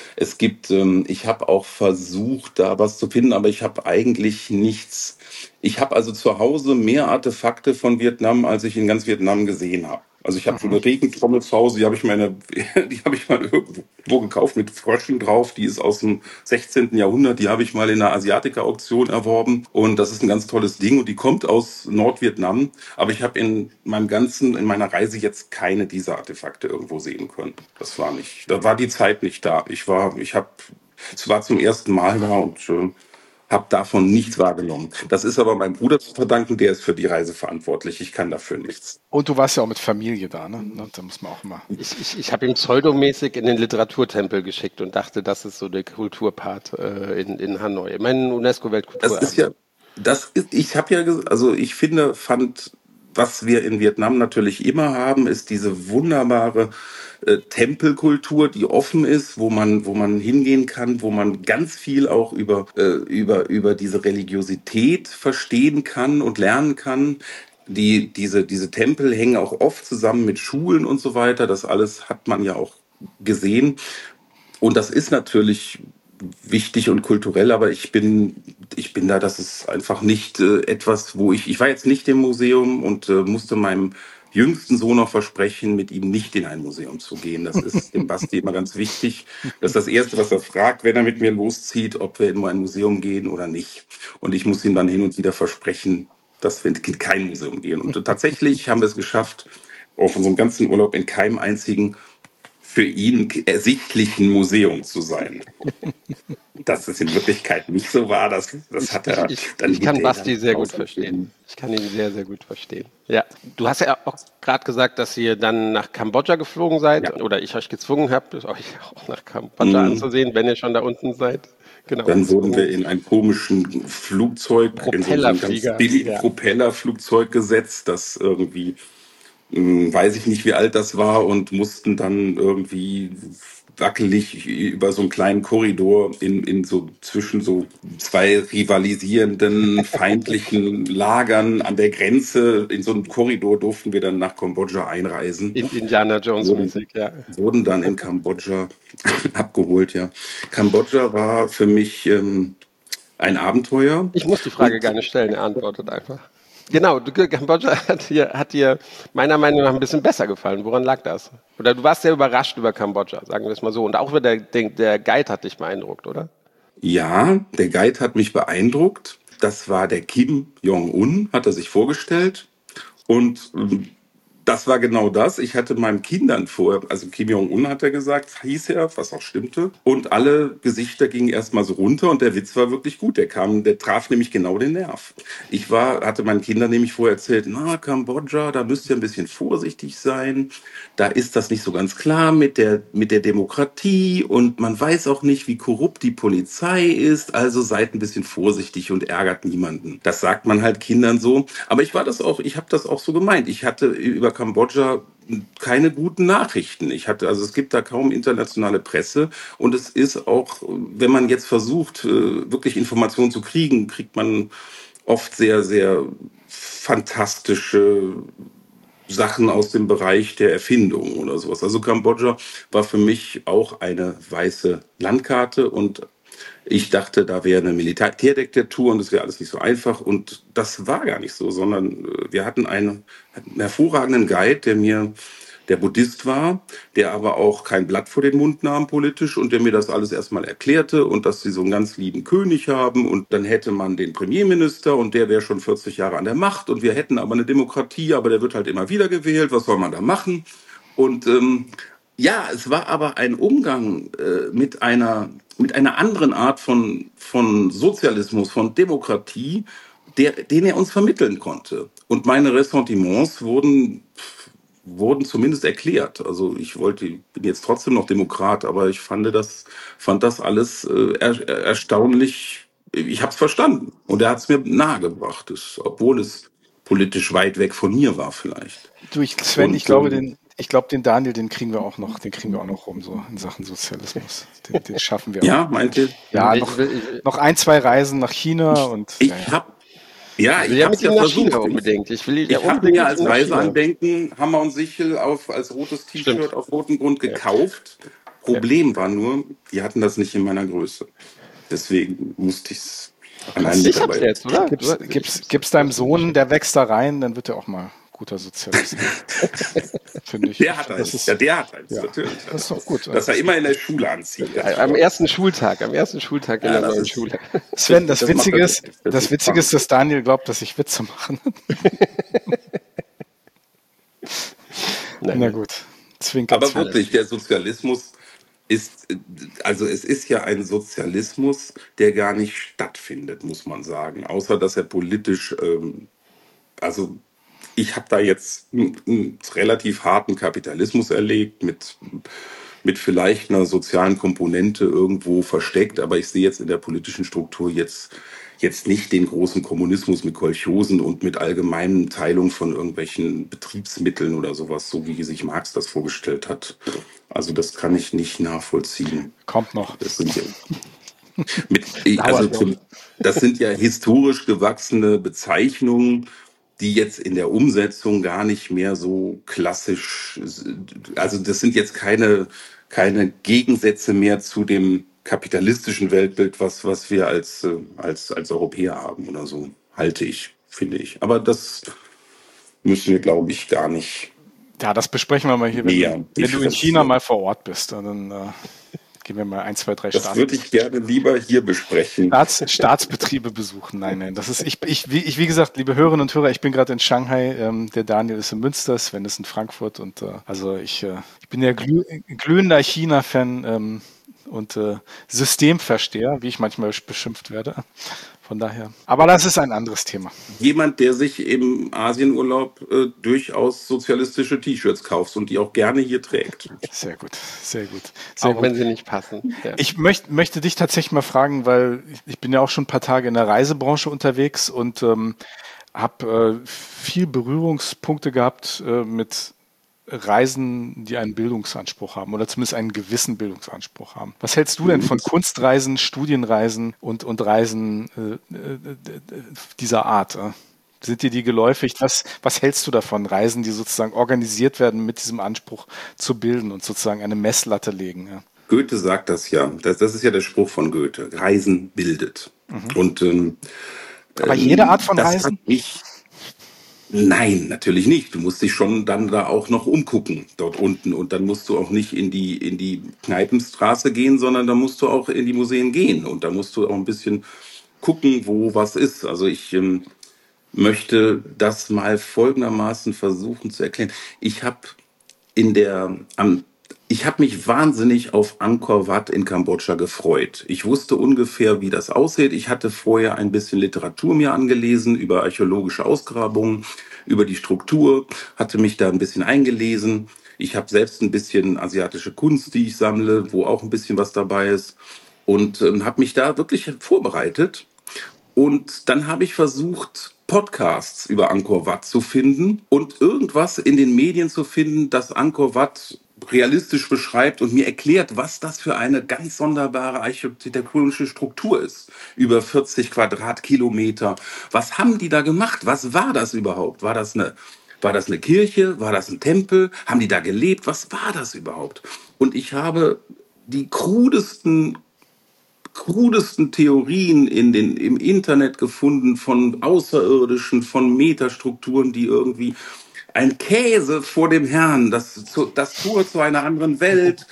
Ich habe auch versucht, da was zu finden, aber ich habe eigentlich nichts. Ich habe also zu Hause mehr Artefakte von Vietnam, als ich in ganz Vietnam gesehen habe. Also ich habe so eine Regentrommel zu Hause, die habe ich die habe ich mal irgendwo gekauft mit Fröschen drauf. Die ist aus dem 16. Jahrhundert. Die habe ich mal in einer Asiatiker-Auktion erworben. Und das ist ein ganz tolles Ding. Und die kommt aus Nordvietnam. Aber ich habe in meiner Reise jetzt keine dieser Artefakte irgendwo sehen können. Da war die Zeit nicht da. Es war zum ersten Mal da und habe davon nichts wahrgenommen. Das ist aber meinem Bruder zu verdanken, der ist für die Reise verantwortlich. Ich kann dafür nichts. Und du warst ja auch mit Familie da, ne? Da muss man auch immer. Ich habe ihn pseudomäßig in den Literaturtempel geschickt und dachte, das ist so der Kulturpart in Hanoi. Mein UNESCO-Weltkulturerbe. Was wir in Vietnam natürlich immer haben, ist diese wunderbare Tempelkultur, die offen ist, wo man hingehen kann, wo man ganz viel auch über diese Religiosität verstehen kann und lernen kann. Diese Tempel hängen auch oft zusammen mit Schulen und so weiter. Das alles hat man ja auch gesehen. Und das ist natürlich wichtig und kulturell, aber ich bin da, das ist einfach nicht etwas, ich war jetzt nicht im Museum und musste meinem jüngsten Sohn noch versprechen, mit ihm nicht in ein Museum zu gehen. Das ist dem Basti immer ganz wichtig. Das ist das Erste, was er fragt, wenn er mit mir loszieht, ob wir in ein Museum gehen oder nicht. Und ich muss ihm dann hin und wieder versprechen, dass wir in kein Museum gehen. Und tatsächlich haben wir es geschafft, auf unserem ganzen Urlaub in keinem einzigen für ihn ersichtlichen Museum zu sein. Dass es in Wirklichkeit nicht so war, das hat er dann. Ich kann Basti sehr gut verstehen. Ich kann ihn sehr, sehr gut verstehen. Ja, du hast ja auch gerade gesagt, dass ihr dann nach Kambodscha geflogen seid, ja. Oder ich euch gezwungen habe, euch auch nach Kambodscha anzusehen, wenn ihr schon da unten seid. Genau. Dann wurden wir in einen komischen Flugzeug, in so ein ganz billigen Propellerflugzeug gesetzt, das irgendwie weiß ich nicht, wie alt das war, und mussten dann irgendwie wackelig über so einen kleinen Korridor zwischen so zwei rivalisierenden feindlichen Lagern an der Grenze. In so einem Korridor durften wir dann nach Kambodscha einreisen. In Indiana Jones mäßig, ja. Wurden dann in Kambodscha abgeholt, ja. Kambodscha war für mich ein Abenteuer. Ich muss die Frage gar nicht stellen, er antwortet einfach. Genau, Kambodscha hat dir meiner Meinung nach ein bisschen besser gefallen. Woran lag das? Oder du warst sehr überrascht über Kambodscha, sagen wir es mal so. Und auch der Guide hat dich beeindruckt, oder? Ja, der Guide hat mich beeindruckt. Das war der Kim Jong-un, hat er sich vorgestellt. Und Das war genau das. Ich hatte meinen Kindern vorher, also Kim Jong-un hat er gesagt, hieß er, was auch stimmte. Und alle Gesichter gingen erstmal so runter und der Witz war wirklich gut. Der traf nämlich genau den Nerv. Hatte meinen Kindern nämlich vorher erzählt, Kambodscha, da müsst ihr ein bisschen vorsichtig sein. Da ist das nicht so ganz klar mit der Demokratie und man weiß auch nicht, wie korrupt die Polizei ist. Also seid ein bisschen vorsichtig und ärgert niemanden. Das sagt man halt Kindern so. Aber ich habe das auch so gemeint. Ich hatte über Kambodscha keine guten Nachrichten. Also es gibt da kaum internationale Presse und es ist auch, wenn man jetzt versucht, wirklich Informationen zu kriegen, kriegt man oft sehr, sehr fantastische Sachen aus dem Bereich der Erfindung oder sowas. Also Kambodscha war für mich auch eine weiße Landkarte und ich dachte, da wäre eine Militärdiktatur und das wäre alles nicht so einfach. Und das war gar nicht so, sondern wir hatten einen hervorragenden Guide, der Buddhist war, der aber auch kein Blatt vor den Mund nahm politisch und der mir das alles erstmal erklärte und dass sie so einen ganz lieben König haben und dann hätte man den Premierminister und der wäre schon 40 Jahre an der Macht und wir hätten aber eine Demokratie, aber der wird halt immer wieder gewählt. Was soll man da machen? Und ja, es war aber ein Umgang mit einer anderen Art von Sozialismus, von Demokratie, den er uns vermitteln konnte. Und meine Ressentiments wurden zumindest erklärt. Also bin jetzt trotzdem noch Demokrat, aber ich fand das alles erstaunlich. Ich habe es verstanden und er hat es mir nahegebracht, obwohl es politisch weit weg von mir war vielleicht. Du, Sven, ich glaube, den Daniel, den kriegen wir auch noch rum, so in Sachen Sozialismus. Den schaffen wir auch. Ja, meint ihr? Ja, noch 1, 2 Reisen nach China und. Ich habe es ja versucht. Unbedingt. Ich habe mir als Reiseandenken Hammer und Sichel als rotes T-Shirt auf rotem Grund gekauft. Problem war nur, die hatten das nicht in meiner Größe. Deswegen musste ich es an einen Mitarbeiter. Jetzt, oder? Gib's deinem Sohn, der wächst da rein, dann wird er auch mal guter Sozialist. Finde ich. Der hat eins, natürlich. Das ist doch gut. Dass er immer in der Schule anzieht. Am ersten Schultag in der neuen Schule. Sven, das Witzige ist, dass Daniel glaubt, dass ich Witze mache. Na gut. Aber wirklich, der Sozialismus es ist ja ein Sozialismus, der gar nicht stattfindet, muss man sagen. Außer, dass er politisch, also ich habe da jetzt einen relativ harten Kapitalismus erlebt, mit vielleicht einer sozialen Komponente irgendwo versteckt, aber ich sehe jetzt in der politischen Struktur jetzt nicht den großen Kommunismus mit Kolchosen und mit allgemeinen Teilung von irgendwelchen Betriebsmitteln oder sowas, so wie sich Marx das vorgestellt hat. Also das kann ich nicht nachvollziehen. Kommt noch. Das sind ja historisch gewachsene Bezeichnungen, die jetzt in der Umsetzung gar nicht mehr so klassisch, also das sind jetzt keine Gegensätze mehr zu dem kapitalistischen Weltbild, was wir als Europäer haben oder so, finde ich. Aber das müssen wir, glaube ich, gar nicht. Ja, das besprechen wir mal hier, wenn du in China mal vor Ort bist. Dann gehen wir mal 1, 2, 3 Das würde ich gerne lieber hier besprechen. Staatsbetriebe besuchen. Nein. Das ist wie gesagt, liebe Hörerinnen und Hörer, ich bin gerade in Shanghai. Der Daniel ist in Münster, Sven ist in Frankfurt und ich bin ja glühender China-Fan und Systemversteher, wie ich manchmal beschimpft werde. Von daher. Aber das ist ein anderes Thema. Jemand, der sich im Asienurlaub durchaus sozialistische T-Shirts kauft und die auch gerne hier trägt. Sehr gut. Auch wenn sie nicht passen. Ja. Ich möchte dich tatsächlich mal fragen, weil ich bin ja auch schon ein paar Tage in der Reisebranche unterwegs und habe viel Berührungspunkte gehabt mit Reisen, die einen Bildungsanspruch haben oder zumindest einen gewissen Bildungsanspruch haben. Was hältst du denn von Kunstreisen, Studienreisen und Reisen dieser Art? Sind dir die geläufig? Was hältst du davon? Reisen, die sozusagen organisiert werden mit diesem Anspruch zu bilden und sozusagen eine Messlatte legen? Ja? Goethe sagt das ja. Das ist ja der Spruch von Goethe. Reisen bildet. Und aber jede Art von Reisen? Nein, natürlich nicht. Du musst dich schon dann da auch noch umgucken dort unten und dann musst du auch nicht in die Kneipenstraße gehen, sondern da musst du auch in die Museen gehen und da musst du auch ein bisschen gucken, wo was ist. Also möchte das mal folgendermaßen versuchen zu erklären. Ich habe in der, am, ich habe mich wahnsinnig auf Angkor Wat in Kambodscha gefreut. Ich wusste ungefähr, wie das aussieht. Ich hatte vorher ein bisschen Literatur mir angelesen über archäologische Ausgrabungen, über die Struktur, hatte mich da ein bisschen eingelesen. Ich habe selbst ein bisschen asiatische Kunst, die ich sammle, wo auch ein bisschen was dabei ist. Und habe mich da wirklich vorbereitet. Und dann habe ich versucht, Podcasts über Angkor Wat zu finden und irgendwas in den Medien zu finden, das Angkor Wat realistisch beschreibt und mir erklärt, was das für eine ganz sonderbare architektonische Struktur ist. Über 40 Quadratkilometer. Was haben die da gemacht? Was war das überhaupt? War das eine Kirche? War das ein Tempel? Haben die da gelebt? Was war das überhaupt? Und ich habe die krudesten Theorien im Internet gefunden von Außerirdischen, von Metastrukturen, die irgendwie ein Käse vor dem Herrn, das Tor zu einer anderen Welt.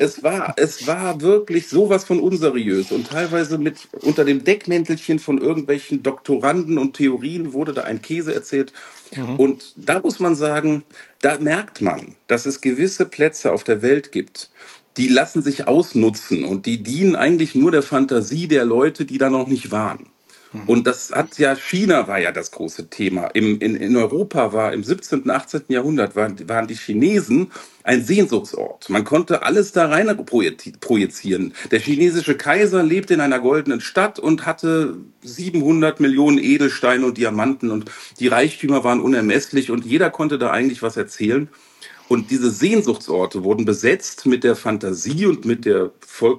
Es war wirklich sowas von unseriös und teilweise mit unter dem Deckmäntelchen von irgendwelchen Doktoranden und Theorien wurde da ein Käse erzählt. Und da muss man sagen, da merkt man, dass es gewisse Plätze auf der Welt gibt, die lassen sich ausnutzen und die dienen eigentlich nur der Fantasie der Leute, die da noch nicht waren. Und China war ja das große Thema. In Europa war im 17., 18. Jahrhundert waren die Chinesen ein Sehnsuchtsort. Man konnte alles da rein projizieren. Der chinesische Kaiser lebte in einer goldenen Stadt und hatte 700 Millionen Edelsteine und Diamanten und die Reichtümer waren unermesslich und jeder konnte da eigentlich was erzählen. Und diese Sehnsuchtsorte wurden besetzt mit der Fantasie und mit der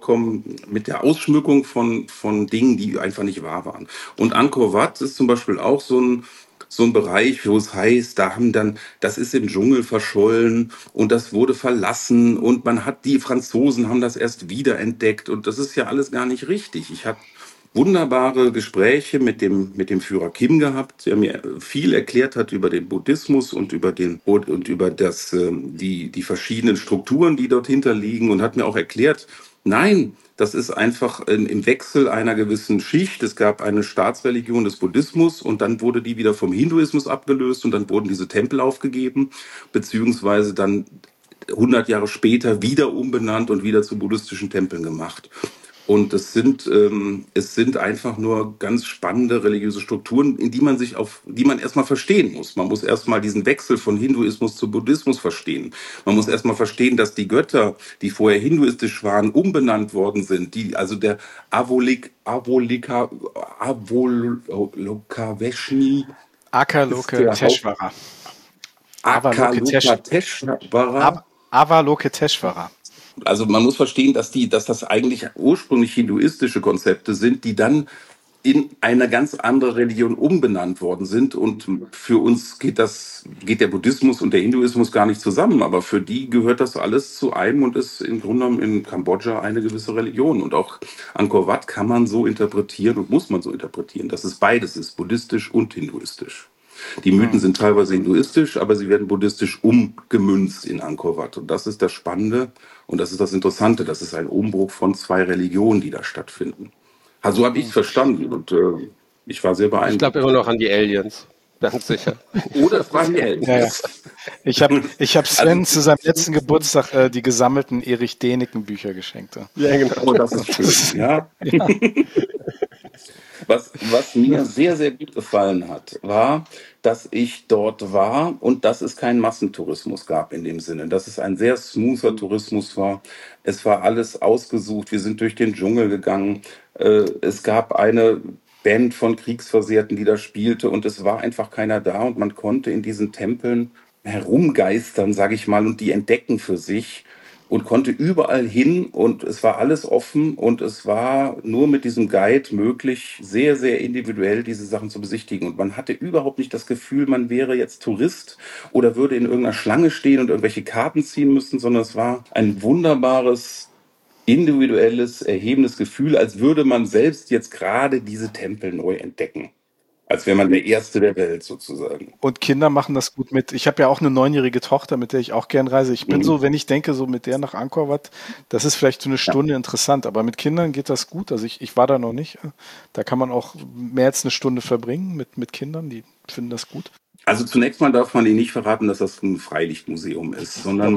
Ausschmückung von Dingen, die einfach nicht wahr waren. Und Angkor Wat ist zum Beispiel auch so ein Bereich, wo es heißt, das ist im Dschungel verschollen und das wurde verlassen und die Franzosen haben das erst wiederentdeckt und das ist ja alles gar nicht richtig. Ich habe wunderbare Gespräche mit dem Führer Kim gehabt, der mir viel erklärt hat über den Buddhismus und über die verschiedenen Strukturen, die dort hinterliegen und hat mir auch erklärt, nein, das ist einfach im Wechsel einer gewissen Schicht. Es gab eine Staatsreligion des Buddhismus und dann wurde die wieder vom Hinduismus abgelöst und dann wurden diese Tempel aufgegeben, beziehungsweise dann 100 Jahre später wieder umbenannt und wieder zu buddhistischen Tempeln gemacht. Und es sind einfach nur ganz spannende religiöse Strukturen, in die man erstmal verstehen muss. Man muss erstmal diesen Wechsel von Hinduismus zu Buddhismus verstehen. Man muss erstmal verstehen, dass die Götter, die vorher hinduistisch waren, umbenannt worden sind. Also der Avalokiteshvara ist der Avalokiteshvara. Avalokiteshvara. Avalokiteshvara. Also man muss verstehen, dass das eigentlich ursprünglich hinduistische Konzepte sind, die dann in eine ganz andere Religion umbenannt worden sind. Und für uns geht der Buddhismus und der Hinduismus gar nicht zusammen. Aber für die gehört das alles zu einem und ist im Grunde genommen in Kambodscha eine gewisse Religion. Und auch Angkor Wat kann man so interpretieren und muss man so interpretieren, dass es beides ist, buddhistisch und hinduistisch. Die Mythen sind teilweise hinduistisch, aber sie werden buddhistisch umgemünzt in Angkor Wat. Und das ist das Spannende und das ist das Interessante. Das ist ein Umbruch von zwei Religionen, die da stattfinden. Also so habe ich es verstanden und ich war sehr Ich beeindruckt. glaube immer noch an die Aliens. Ganz sicher. Oder es waren die Aliens. Ja, ja. Ich hab Sven zu seinem letzten Geburtstag die gesammelten Erich Däniken Bücher geschenkt. Ja, genau. Oh, das ist schön, ja. Was mir sehr, sehr gut gefallen hat, war, dass ich dort war und dass es keinen Massentourismus gab in dem Sinne. Dass es ein sehr smoother Tourismus war. Es war alles ausgesucht. Wir sind durch den Dschungel gegangen. Es gab eine Band von Kriegsversehrten, die da spielte und es war einfach keiner da und man konnte in diesen Tempeln herumgeistern, sage ich mal, und die entdecken für sich und konnte überall hin und es war alles offen und es war nur mit diesem Guide möglich, sehr, sehr individuell diese Sachen zu besichtigen. Und man hatte überhaupt nicht das Gefühl, man wäre jetzt Tourist oder würde in irgendeiner Schlange stehen und irgendwelche Karten ziehen müssen, sondern es war ein wunderbares, individuelles, erhebendes Gefühl, als würde man selbst jetzt gerade diese Tempel neu entdecken. als wäre man der Erste der Welt sozusagen. Und Kinder machen das gut mit. Ich habe ja auch eine 9-jährige Tochter, mit der ich auch gern reise. Ich bin so, wenn ich denke, so mit der nach Angkor Wat, das ist vielleicht so eine Stunde interessant, aber mit Kindern geht das gut. Also ich war da noch nicht. Da kann man auch mehr als eine Stunde verbringen mit Kindern, die finden das gut. Also zunächst mal darf man Ihnen nicht verraten, dass das ein Freilichtmuseum ist, sondern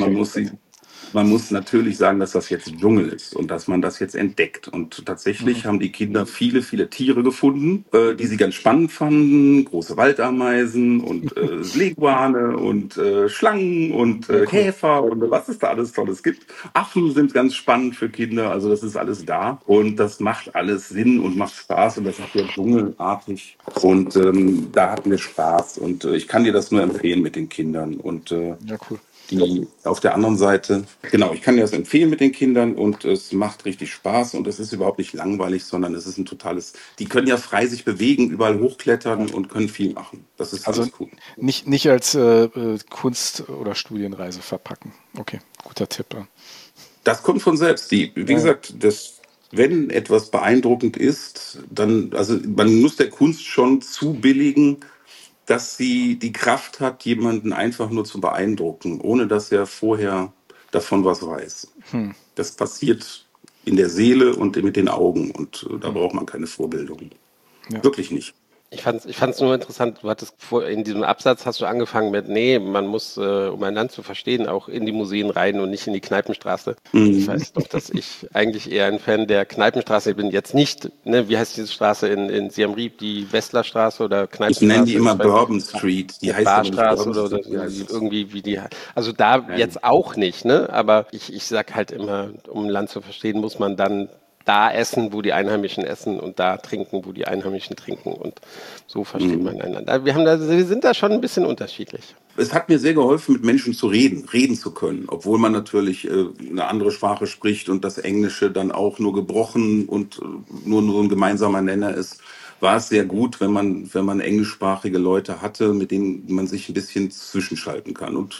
man muss natürlich sagen, dass das jetzt Dschungel ist und dass man das jetzt entdeckt. Und tatsächlich haben die Kinder viele, viele Tiere gefunden, die sie ganz spannend fanden. Große Waldameisen und Leguane und Schlangen und Käfer und was es da alles Tolles gibt. Affen sind ganz spannend für Kinder, also das ist alles da. Und das macht alles Sinn und macht Spaß und das ist ja dschungelartig. Und da hatten wir Spaß und ich kann dir das nur empfehlen mit den Kindern. Und Ja, cool. die auf der anderen Seite, genau, ich kann dir das empfehlen mit den Kindern und es macht richtig Spaß und es ist überhaupt nicht langweilig, sondern es ist ein totales, die können ja frei sich bewegen, überall hochklettern und können viel machen. Das ist Also alles cool. nicht als Kunst- oder Studienreise verpacken. Okay, guter Tipp. Ja. Das kommt von selbst. Wie gesagt, wenn etwas beeindruckend ist, dann, also man muss der Kunst schon zubilligen, dass sie die Kraft hat, jemanden einfach nur zu beeindrucken, ohne dass er vorher davon was weiß. Das passiert in der Seele und mit den Augen und da braucht man keine Vorbildung. Ja. Wirklich nicht. Ich fand's nur interessant, du hattest in diesem Absatz hast du angefangen mit, nee, man muss, um ein Land zu verstehen, auch in die Museen rein und nicht in die Kneipenstraße. Ich weiß doch, dass ich eigentlich eher ein Fan der Kneipenstraße bin. Jetzt nicht, ne, wie heißt diese Straße in Siem Reap, die Westlerstraße oder Ich Kneipenstraße? nenne die immer Bourbon Street. Die heißt aber nicht Barstraße Bourbon oder Street. Die heißt irgendwie wie die. Also da jetzt auch nicht, ne? Aber ich sag halt immer, um ein Land zu verstehen, muss man dann da essen, wo die Einheimischen essen und da trinken, wo die Einheimischen trinken und so versteht man einander. Wir sind da schon ein bisschen unterschiedlich. Es hat mir sehr geholfen, mit Menschen zu reden zu können, obwohl man natürlich eine andere Sprache spricht und das Englische dann auch nur gebrochen und nur so ein gemeinsamer Nenner ist. War es sehr gut, wenn man englischsprachige Leute hatte, mit denen man sich ein bisschen zwischenschalten kann. Und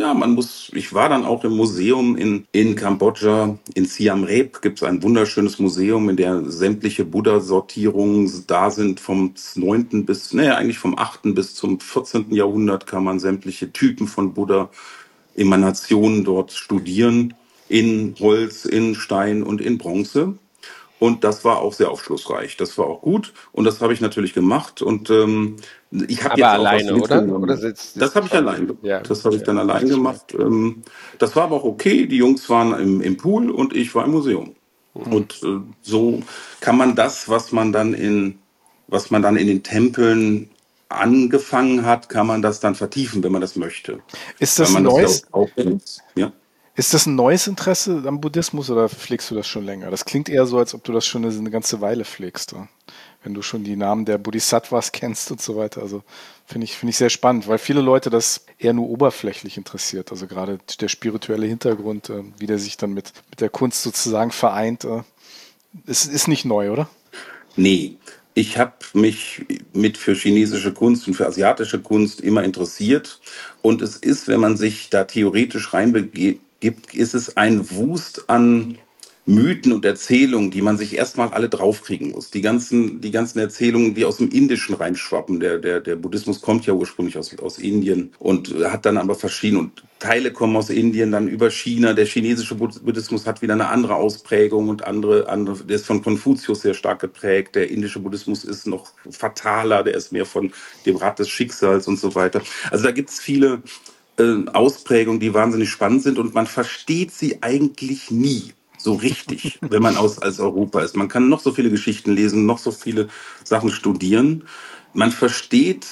ich war dann auch im Museum in Kambodscha, in Siem Reap gibt es ein wunderschönes Museum, in der sämtliche Buddha-Sortierungen da sind, vom 9. eigentlich vom 8. bis zum 14. Jahrhundert kann man sämtliche Typen von Buddha-Emanationen dort studieren, in Holz, in Stein und in Bronze. Und das war auch sehr aufschlussreich. Das war auch gut. Und das habe ich natürlich gemacht. Und ich habe Aber jetzt auch alleine, was oder? mitgenommen. Oder sitzt Das habe ich allein gemacht. Ja, Das habe ich dann allein dachte ich mir. gemacht. Das war aber auch okay. Die Jungs waren im Pool und ich war im Museum. Und so kann man das, was man dann in den Tempeln angefangen hat, kann man das dann vertiefen, wenn man das möchte. Ist das Weil ein man neues? ja auch ja. Ist das ein neues Interesse am Buddhismus oder pflegst du das schon länger? Das klingt eher so, als ob du das schon eine ganze Weile pflegst, ja. Wenn du schon die Namen der Bodhisattvas kennst und so weiter. Also finde ich sehr spannend, weil viele Leute das eher nur oberflächlich interessiert. Also gerade der spirituelle Hintergrund, wie der sich dann mit der Kunst sozusagen vereint, ist nicht neu, oder? Nee, ich habe mich für chinesische Kunst und für asiatische Kunst immer interessiert. Und es ist, wenn man sich da theoretisch reinbegibt, ist es ein Wust an Mythen und Erzählungen, die man sich erstmal alle draufkriegen muss. Die ganzen Erzählungen, die aus dem Indischen reinschwappen. Der Buddhismus kommt ja ursprünglich aus Indien und hat dann aber verschiedene, und Teile kommen aus Indien, dann über China. Der chinesische Buddhismus hat wieder eine andere Ausprägung und andere, der ist von Konfuzius sehr stark geprägt. Der indische Buddhismus ist noch fataler, der ist mehr von dem Rad des Schicksals und so weiter. Also da gibt's viele Ausprägungen, die wahnsinnig spannend sind und man versteht sie eigentlich nie so richtig, wenn man als Europa ist. Man kann noch so viele Geschichten lesen, noch so viele Sachen studieren. Man versteht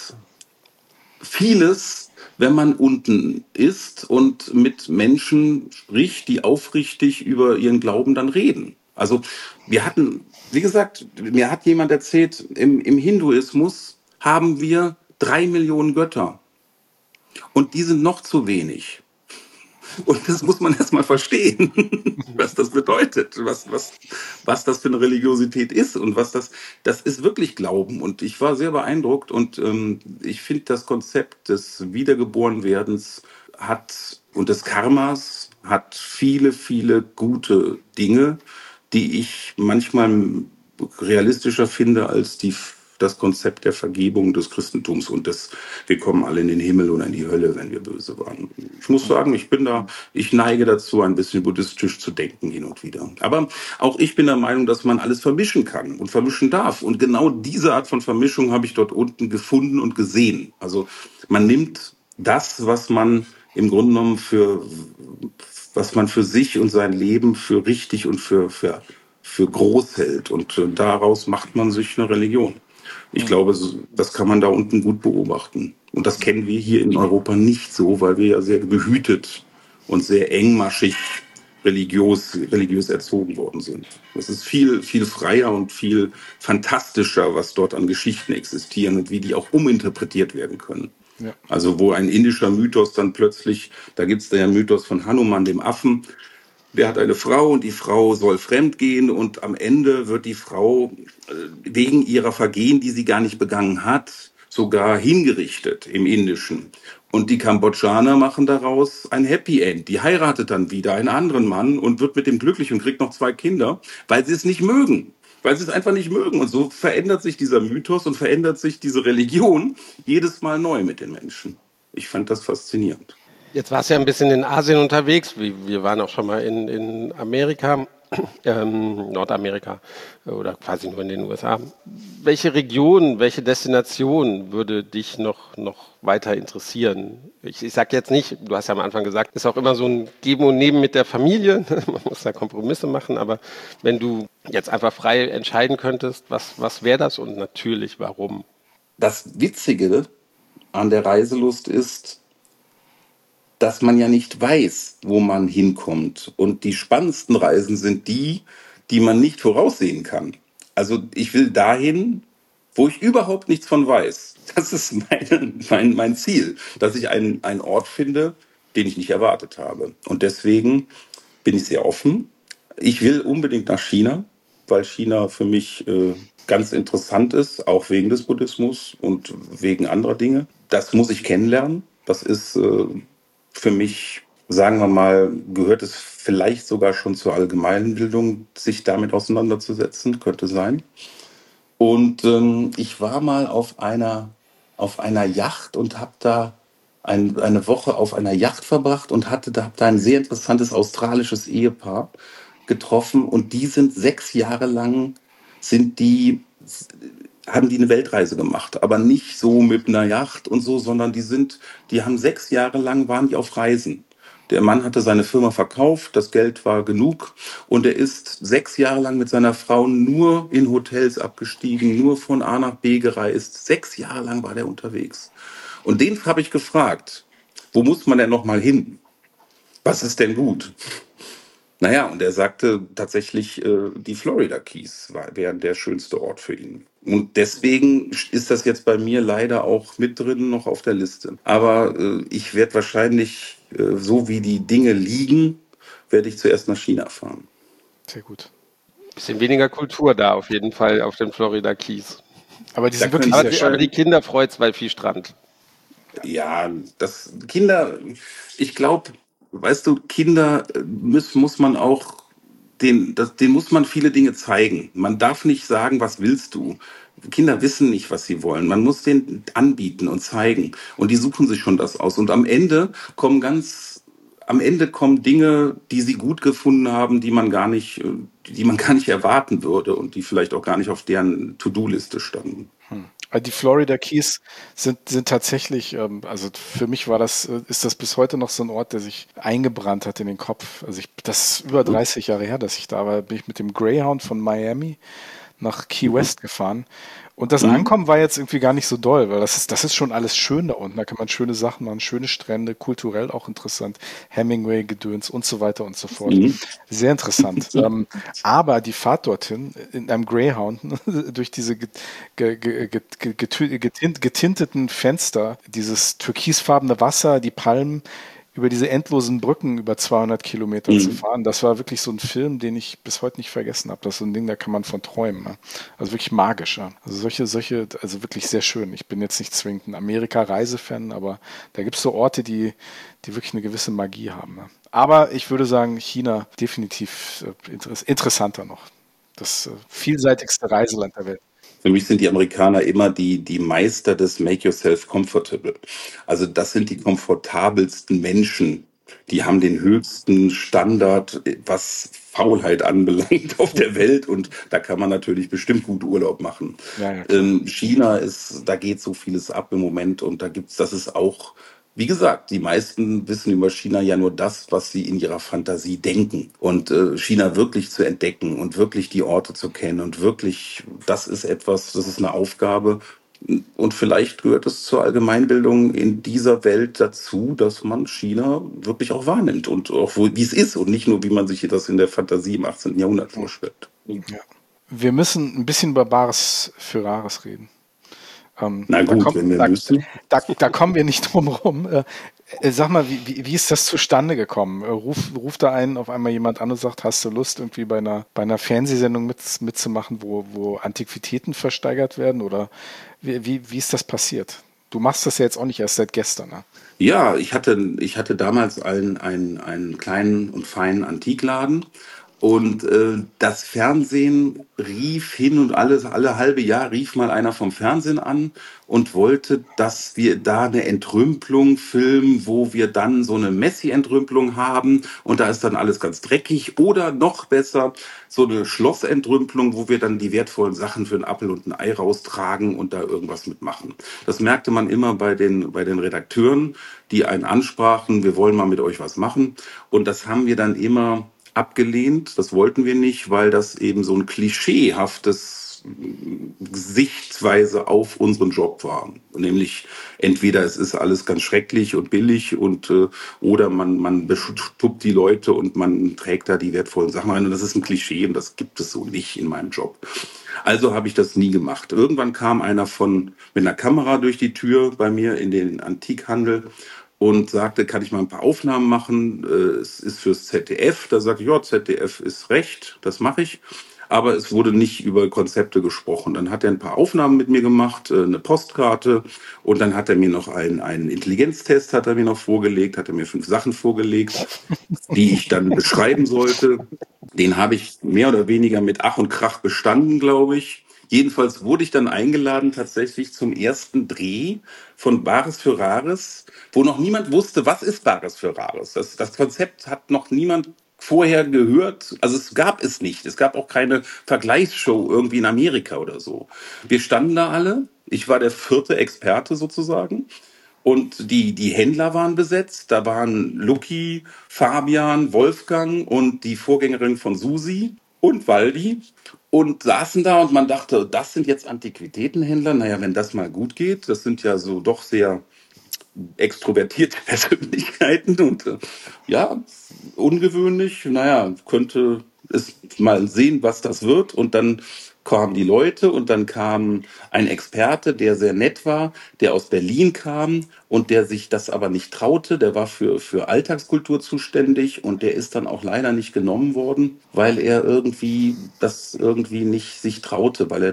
vieles, wenn man unten ist und mit Menschen spricht, die aufrichtig über ihren Glauben dann reden. Also wie gesagt, mir hat jemand erzählt, im Hinduismus haben wir 3 Millionen Götter. Und die sind noch zu wenig. Und das muss man erst mal verstehen, was das bedeutet, was das für eine Religiosität ist und das ist wirklich Glauben. Und ich war sehr beeindruckt und ich finde das Konzept des Wiedergeborenwerdens und des Karmas hat viele, viele gute Dinge, die ich manchmal realistischer finde als die das Konzept der Vergebung des Christentums und wir kommen alle in den Himmel oder in die Hölle, wenn wir böse waren. Ich muss sagen, ich neige dazu, ein bisschen buddhistisch zu denken hin und wieder. Aber auch ich bin der Meinung, dass man alles vermischen kann und vermischen darf. Und genau diese Art von Vermischung habe ich dort unten gefunden und gesehen. Also man nimmt das, was man im Grunde genommen was man für sich und sein Leben für richtig und für groß hält. Und daraus macht man sich eine Religion. Ich glaube, das kann man da unten gut beobachten. Und das kennen wir hier in Europa nicht so, weil wir ja sehr behütet und sehr engmaschig religiös erzogen worden sind. Es ist viel, viel freier und viel fantastischer, was dort an Geschichten existieren und wie die auch uminterpretiert werden können. Ja. Also wo ein indischer Mythos dann plötzlich, da gibt es den Mythos von Hanuman, dem Affen, der hat eine Frau und die Frau soll fremdgehen und am Ende wird die Frau wegen ihrer Vergehen, die sie gar nicht begangen hat, sogar hingerichtet im Indischen. Und die Kambodschaner machen daraus ein Happy End. Die heiratet dann wieder einen anderen Mann und wird mit dem glücklich und kriegt noch 2 Kinder, weil sie es nicht mögen. Weil sie es einfach nicht mögen. Und so verändert sich dieser Mythos und verändert sich diese Religion jedes Mal neu mit den Menschen. Ich fand das faszinierend. Jetzt warst du ja ein bisschen in Asien unterwegs. Wir waren auch schon mal in Amerika, Nordamerika oder quasi nur in den USA. Welche Region, welche Destination würde dich noch weiter interessieren? Ich sage jetzt nicht, du hast ja am Anfang gesagt, ist auch immer so ein Geben und Nehmen mit der Familie. Man muss da Kompromisse machen, aber wenn du jetzt einfach frei entscheiden könntest, was wäre das und natürlich warum? Das Witzige an der Reiselust ist, dass man ja nicht weiß, wo man hinkommt. Und die spannendsten Reisen sind die man nicht voraussehen kann. Also ich will dahin, wo ich überhaupt nichts von weiß. Das ist mein Ziel, dass ich einen Ort finde, den ich nicht erwartet habe. Und deswegen bin ich sehr offen. Ich will unbedingt nach China, weil China für mich ganz interessant ist, auch wegen des Buddhismus und wegen anderer Dinge. Das muss ich kennenlernen. Das ist für mich, sagen wir mal, gehört es vielleicht sogar schon zur Allgemeinbildung, sich damit auseinanderzusetzen, könnte sein. Und ich war mal auf einer Yacht und habe da eine Woche auf einer Yacht verbracht und hab da ein sehr interessantes australisches Ehepaar getroffen. Und die sind 6 Jahre lang, haben die eine Weltreise gemacht, aber nicht so mit einer Yacht und so, sondern die haben 6 Jahre lang waren die auf Reisen. Der Mann hatte seine Firma verkauft, das Geld war genug und er ist 6 Jahre lang mit seiner Frau nur in Hotels abgestiegen, nur von A nach B gereist. 6 Jahre lang war der unterwegs. Und den habe ich gefragt, wo muss man denn noch mal hin? Was ist denn gut? Naja, und er sagte tatsächlich, die Florida Keys wären der schönste Ort für ihn. Und deswegen ist das jetzt bei mir leider auch mit drin noch auf der Liste. Aber ich werde wahrscheinlich, so wie die Dinge liegen, werde ich zuerst nach China fahren. Sehr gut. Bisschen weniger Kultur da auf jeden Fall auf den Florida Keys. Aber die sind wirklich sehr schön. Aber die Kinder freut's, weil viel Strand. Ja, ich glaube, weißt du, Kinder muss man auch, denen muss man viele Dinge zeigen. Man darf nicht sagen, was willst du? Kinder wissen nicht, was sie wollen. Man muss denen anbieten und zeigen. Und die suchen sich schon das aus. Und am Ende kommen Dinge, die sie gut gefunden haben, die man gar nicht erwarten würde und die vielleicht auch gar nicht auf deren To-Do-Liste standen. Die Florida Keys sind tatsächlich, also für mich ist das bis heute noch so ein Ort, der sich eingebrannt hat in den Kopf. Also das ist über 30 Jahre her, dass ich da war, bin ich mit dem Greyhound von Miami nach Key West gefahren. Und das Ankommen war jetzt irgendwie gar nicht so doll, weil das ist schon alles schön da unten. Da kann man schöne Sachen machen, schöne Strände, kulturell auch interessant, Hemingway-Gedöns und so weiter und so fort. Sehr interessant. Aber die Fahrt dorthin in einem Greyhound durch diese getinteten Fenster, dieses türkisfarbene Wasser, die Palmen, über diese endlosen Brücken über 200 Kilometer zu fahren, das war wirklich so ein Film, den ich bis heute nicht vergessen habe. Das ist so ein Ding, da kann man von träumen. Ne? Also wirklich magisch. Ja? Also also wirklich sehr schön. Ich bin jetzt nicht zwingend ein Amerika-Reisefan, aber da gibt es so Orte, die wirklich eine gewisse Magie haben. Ne? Aber ich würde sagen, China definitiv interessanter noch. Das vielseitigste Reiseland der Welt. Für mich sind die Amerikaner immer die Meister des Make Yourself Comfortable. Also das sind die komfortabelsten Menschen. Die haben den höchsten Standard, was Faulheit anbelangt auf der Welt. Und da kann man natürlich bestimmt gut Urlaub machen. Ja, klar. China da geht so vieles ab im Moment. Und das ist auch, wie gesagt, die meisten wissen über China ja nur das, was sie in ihrer Fantasie denken. Und China wirklich zu entdecken und wirklich die Orte zu kennen und wirklich, das ist eine Aufgabe. Und vielleicht gehört es zur Allgemeinbildung in dieser Welt dazu, dass man China wirklich auch wahrnimmt und auch wie es ist und nicht nur, wie man sich das in der Fantasie im 18. Jahrhundert vorstellt. Ja. Wir müssen ein bisschen über Bares für Rares reden. Na gut, wenn wir müssen. Da kommen wir nicht drum rum. Sag mal, wie ist das zustande gekommen? Ruft da einen auf einmal jemand an und sagt, hast du Lust, irgendwie bei einer Fernsehsendung mitzumachen, wo Antiquitäten versteigert werden? Oder wie ist das passiert? Du machst das ja jetzt auch nicht erst seit gestern, ne? Ja, ich hatte damals einen kleinen und feinen Antikladen. Und das Fernsehen rief hin und alle halbe Jahr rief mal einer vom Fernsehen an und wollte, dass wir da eine Entrümpelung filmen, wo wir dann so eine Messi-Entrümpelung haben und da ist dann alles ganz dreckig oder noch besser so eine Schlossentrümpelung, wo wir dann die wertvollen Sachen für einen Apfel und ein Ei raustragen und da irgendwas mitmachen. Das merkte man immer bei den Redakteuren, die einen ansprachen, wir wollen mal mit euch was machen und das haben wir dann immer abgelehnt. Das wollten wir nicht, weil das eben so ein klischeehaftes Sichtweise auf unseren Job war. Nämlich entweder es ist alles ganz schrecklich und billig oder man bestuppt die Leute und man trägt da die wertvollen Sachen ein. Und das ist ein Klischee und das gibt es so nicht in meinem Job. Also habe ich das nie gemacht. Irgendwann kam einer mit einer Kamera durch die Tür bei mir in den Antikhandel und sagte, kann ich mal ein paar Aufnahmen machen? Es ist fürs ZDF. Da sagte ich, ja, ZDF ist recht, das mache ich. Aber es wurde nicht über Konzepte gesprochen. Dann hat er ein paar Aufnahmen mit mir gemacht, eine Postkarte und dann hat er mir noch einen Intelligenztest hat er mir noch vorgelegt, hat er mir 5 Sachen vorgelegt, die ich dann beschreiben sollte. Den habe ich mehr oder weniger mit Ach und Krach bestanden, glaube ich. Jedenfalls wurde ich dann eingeladen tatsächlich zum ersten Dreh von Bares für Rares, wo noch niemand wusste, was ist Bares für Rares. Das Konzept hat noch niemand vorher gehört. Also es gab es nicht. Es gab auch keine Vergleichsshow irgendwie in Amerika oder so. Wir standen da alle. Ich war der 4. Experte sozusagen. Und die Händler waren besetzt. Da waren Lucky, Fabian, Wolfgang und die Vorgängerin von Susi und Waldi und saßen da und man dachte, das sind jetzt Antiquitätenhändler. Naja, wenn das mal gut geht, das sind ja so doch sehr extrovertierte Persönlichkeiten und ja, ungewöhnlich. Naja, könnte es mal sehen, was das wird. Und dann kamen die Leute und dann kam ein Experte, der sehr nett war, der aus Berlin kam und der sich das aber nicht traute. Der war für Alltagskultur zuständig und der ist dann auch leider nicht genommen worden, weil er das irgendwie nicht sich traute, weil er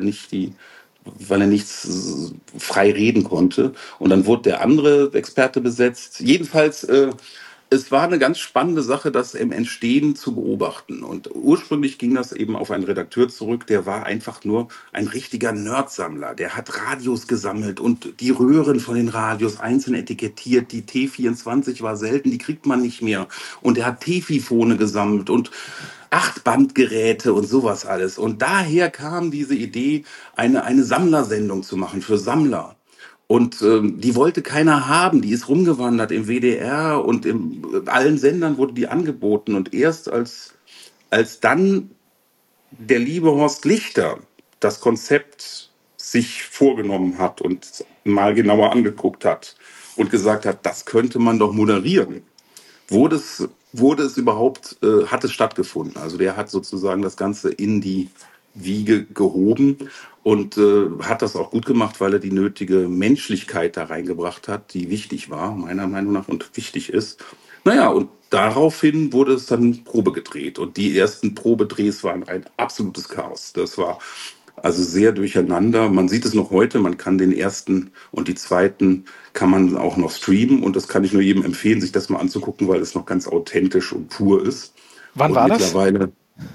nichts frei reden konnte. Und dann wurde der andere Experte besetzt. Jedenfalls, es war eine ganz spannende Sache, das im Entstehen zu beobachten. Und ursprünglich ging das eben auf einen Redakteur zurück, der war einfach nur ein richtiger Nerdsammler. Der hat Radios gesammelt und die Röhren von den Radios einzeln etikettiert. Die T24 war selten, die kriegt man nicht mehr. Und er hat Tefifone gesammelt und 8-Bandgeräte und sowas alles. Und daher kam diese Idee, eine Sammlersendung zu machen für Sammler. Und die wollte keiner haben. Die ist rumgewandert im WDR und in allen Sendern wurde die angeboten. Und erst als dann der liebe Horst Lichter das Konzept sich vorgenommen hat und mal genauer angeguckt hat und gesagt hat, das könnte man doch moderieren, wurde es überhaupt, hat es stattgefunden. Also der hat sozusagen das Ganze in die Wiege gehoben und hat das auch gut gemacht, weil er die nötige Menschlichkeit da reingebracht hat, die wichtig war, meiner Meinung nach, und wichtig ist. Naja, und daraufhin wurde es dann Probe gedreht. Und die ersten Probedrehs waren ein absolutes Chaos. Das war also sehr durcheinander. Man sieht es noch heute, man kann den ersten und die zweiten kann man auch noch streamen. Und das kann ich nur jedem empfehlen, sich das mal anzugucken, weil es noch ganz authentisch und pur ist. Wann und war mittlerweile,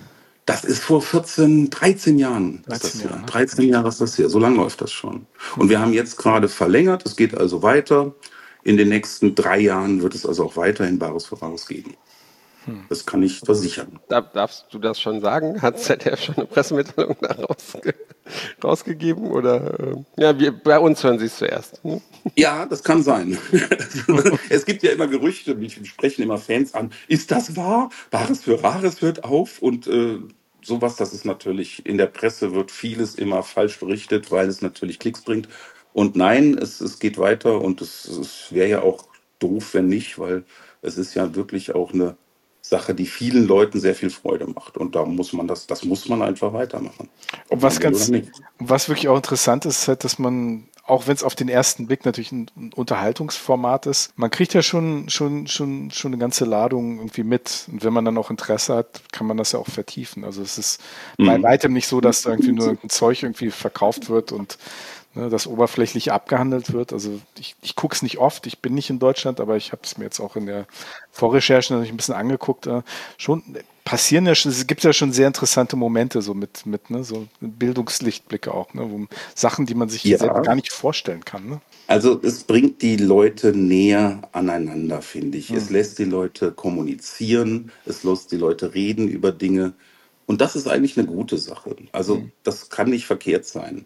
Das ist vor 13 Jahren ist 13 das her. Jahre, ne? 13 Jahre ist das her. So lange läuft das schon. Und wir haben jetzt gerade verlängert. Es geht also weiter. In den nächsten 3 Jahren wird es also auch weiterhin Bares für Rares geben. Das kann ich versichern. Darfst du das schon sagen? Hat ZDF schon eine Pressemitteilung da rausgegeben? Oder bei uns hören sie es zuerst. Hm? Ja, das kann sein. Es gibt ja immer Gerüchte, mich sprechen immer Fans an. Ist das wahr? Bares für Rares hört auf und sowas, das ist natürlich, in der Presse wird vieles immer falsch berichtet, weil es natürlich Klicks bringt. Und nein, es geht weiter und es wäre ja auch doof, wenn nicht, weil es ist ja wirklich auch eine Sache, die vielen Leuten sehr viel Freude macht. Und da muss man das muss man einfach weitermachen. Und Ob was man will oder ganz, nicht. was wirklich auch interessant ist, halt, dass man, auch wenn es auf den ersten Blick natürlich ein Unterhaltungsformat ist, man kriegt ja schon eine ganze Ladung irgendwie mit. Und wenn man dann auch Interesse hat, kann man das ja auch vertiefen. Also es ist bei weitem nicht so, dass da irgendwie nur ein Zeug irgendwie verkauft wird und das oberflächlich abgehandelt wird. Also ich gucke es nicht oft, ich bin nicht in Deutschland, aber ich habe es mir jetzt auch in der Vorrecherche natürlich ein bisschen angeguckt. Schon passieren ja schon, es gibt ja schon sehr interessante Momente so mit so Bildungslichtblicke auch, ne, wo Sachen, die man sich Ja. selbst gar nicht vorstellen kann. Ne? Also es bringt die Leute näher aneinander, finde ich. Es lässt die Leute kommunizieren, es lässt die Leute reden über Dinge. Und das ist eigentlich eine gute Sache. Also das kann nicht verkehrt sein.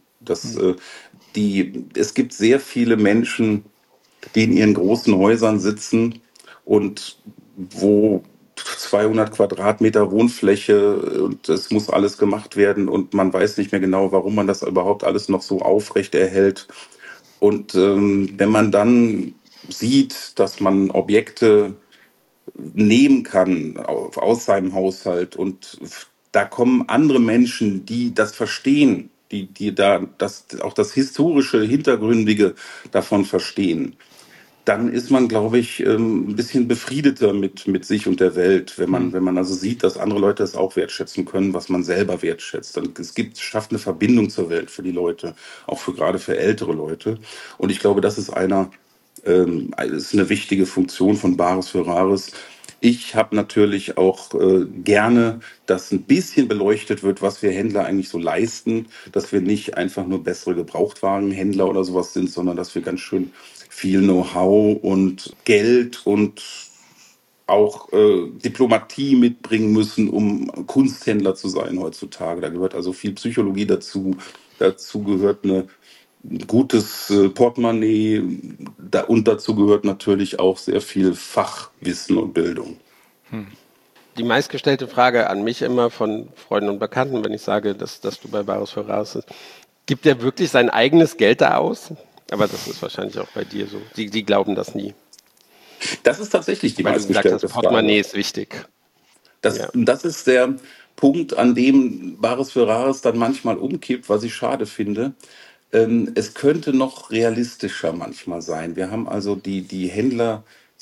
Es gibt sehr viele Menschen, die in ihren großen Häusern sitzen und wo 200 Quadratmeter Wohnfläche und es muss alles gemacht werden und man weiß nicht mehr genau, warum man das überhaupt alles noch so aufrecht erhält. Und wenn man dann sieht, dass man Objekte nehmen kann aus seinem Haushalt und da kommen andere Menschen, die das verstehen, die da auch das historische, hintergründige davon verstehen, dann ist man, glaube ich, ein bisschen befriedeter mit sich und der Welt, wenn man also sieht, dass andere Leute es auch wertschätzen können, was man selber wertschätzt. Und schafft eine Verbindung zur Welt für die Leute, auch gerade für ältere Leute. Und ich glaube, das ist ist eine wichtige Funktion von Bares für Rares. Ich habe natürlich auch gerne, dass ein bisschen beleuchtet wird, was wir Händler eigentlich so leisten, dass wir nicht einfach nur bessere Gebrauchtwagenhändler oder sowas sind, sondern dass wir ganz schön viel Know-how und Geld und auch Diplomatie mitbringen müssen, um Kunsthändler zu sein heutzutage. Da gehört also viel Psychologie dazu. Dazu gehört ein gutes Portemonnaie und dazu gehört natürlich auch sehr viel Fachwissen und Bildung. Die meistgestellte Frage an mich immer von Freunden und Bekannten, wenn ich sage, dass du bei Bares für Rares bist, gibt er wirklich sein eigenes Geld da aus? Aber das ist wahrscheinlich auch bei dir so. Die glauben das nie. Das ist tatsächlich die Weil du gesagt meistgestellte hast, Portemonnaie Frage. ist wichtig. Das ist der Punkt, an dem Bares für Rares dann manchmal umkippt, was ich schade finde. Es könnte noch realistischer manchmal sein. Wir haben also die Händler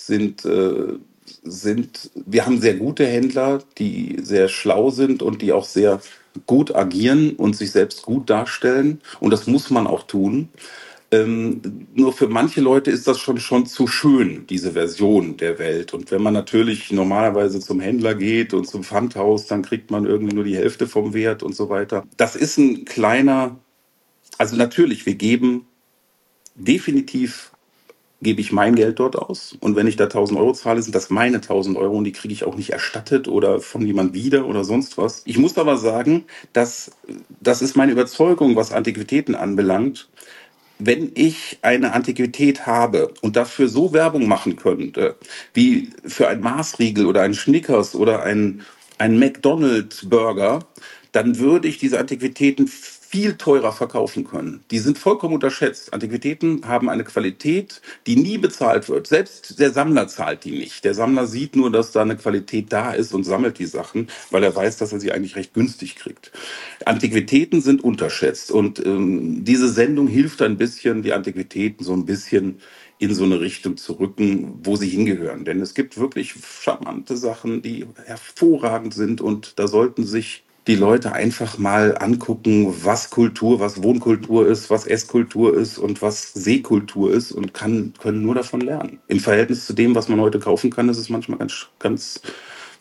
wir haben sehr gute Händler, die sehr schlau sind und die auch sehr gut agieren und sich selbst gut darstellen. Und das muss man auch tun. Nur für manche Leute ist das schon zu schön, diese Version der Welt. Und wenn man natürlich normalerweise zum Händler geht und zum Pfandhaus, dann kriegt man irgendwie nur die Hälfte vom Wert und so weiter. Das ist ein kleiner, also natürlich, gebe ich mein Geld dort aus. Und wenn ich da 1.000 Euro zahle, sind das meine 1.000 Euro und die kriege ich auch nicht erstattet oder von jemand wieder oder sonst was. Ich muss aber sagen, das ist meine Überzeugung, was Antiquitäten anbelangt. Wenn ich eine Antiquität habe und dafür so Werbung machen könnte, wie für ein Maßriegel oder ein Snickers oder ein McDonald's-Burger, dann würde ich diese Antiquitäten viel teurer verkaufen können. Die sind vollkommen unterschätzt. Antiquitäten haben eine Qualität, die nie bezahlt wird. Selbst der Sammler zahlt die nicht. Der Sammler sieht nur, dass da eine Qualität da ist und sammelt die Sachen, weil er weiß, dass er sie eigentlich recht günstig kriegt. Antiquitäten sind unterschätzt und diese Sendung hilft ein bisschen, die Antiquitäten so ein bisschen in so eine Richtung zu rücken, wo sie hingehören. Denn es gibt wirklich charmante Sachen, die hervorragend sind und da sollten sich die Leute einfach mal angucken, was Kultur, was Wohnkultur ist, was Esskultur ist und was Sehkultur ist und können nur davon lernen. Im Verhältnis zu dem, was man heute kaufen kann, ist es manchmal ganz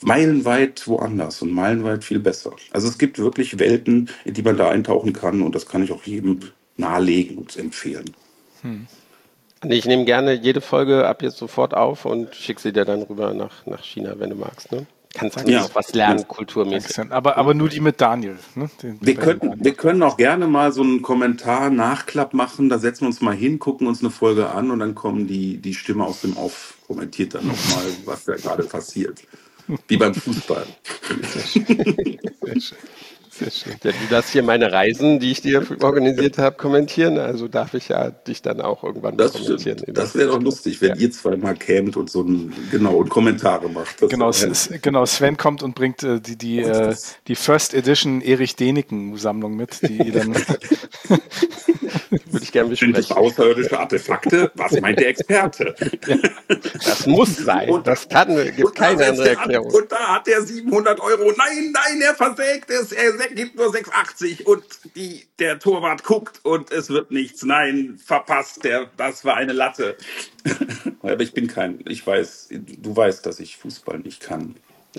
meilenweit woanders und meilenweit viel besser. Also es gibt wirklich Welten, in die man da eintauchen kann und das kann ich auch jedem nahelegen und empfehlen. Nee, ich nehme gerne jede Folge ab jetzt sofort auf und schicke sie dir dann rüber nach China, wenn du magst. Ne? Kannst du Ja. noch was lernen, Ja. kulturmäßig. Aber nur die mit Daniel. Ne? Wir können auch gerne mal so einen Kommentar-Nachklapp machen. Da setzen wir uns mal hin, gucken uns eine Folge an und dann kommen die Stimme aus dem Off, kommentiert dann nochmal, was da gerade passiert. Wie beim Fußball. Sehr schön. Sehr schön. Ja, du darfst hier meine Reisen, die ich dir organisiert habe, kommentieren. Also darf ich ja dich dann auch irgendwann Das kommentieren. stimmt. Das wäre doch lustig, wenn ihr zwei mal kämt und und Kommentare macht. Das Genau, wär- Sven kommt und bringt die First Edition Erich Däniken-Sammlung mit, die dann Würde ich gerne Sind das besprechen. außerirdische Artefakte? Was meint der Experte? Das muss sein. Das gibt keine andere Erklärung. Und da hat er 700 Euro. Nein, er versägt es. Er gibt nur 6,80. Und der Torwart guckt und es wird nichts. Nein, verpasst. Das war eine Latte. Aber du weißt, dass ich Fußball nicht kann.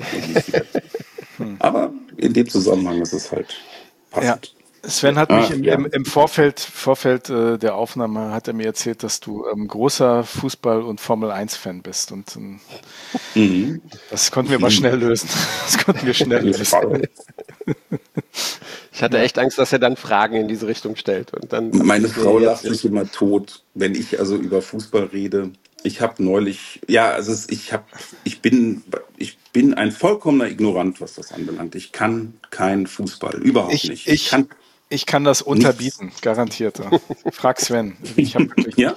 Aber in dem Zusammenhang ist es halt passend. Sven hat mich im Vorfeld der Aufnahme hat er mir erzählt, dass du großer Fußball- und Formel-1-Fan bist. Und das konnten wir mal schnell lösen. Ich hatte echt Angst, dass er dann Fragen in diese Richtung stellt. Und dann Meine Frau lacht mich immer tot, wenn ich also über Fußball rede. Ich habe neulich, ich bin ein vollkommener Ignorant, was das anbelangt. Ich kann keinen Fußball, überhaupt nicht. Ich kann das unterbieten, garantiert. Frag Sven. Ich habe wirklich, Ja?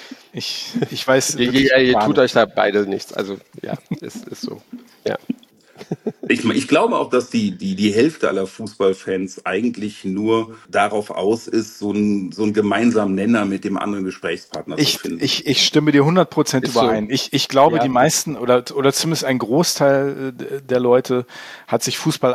ich weiß. ihr tut euch da beide nichts. Also ja, ist so. Ja. Ich glaube auch, dass die Hälfte aller Fußballfans eigentlich nur darauf aus ist, so einen gemeinsamen Nenner mit dem anderen Gesprächspartner zu finden. Ich stimme dir 100% Ist so. überein. Ich glaube, Ja. die meisten oder zumindest ein Großteil der Leute hat sich Fußball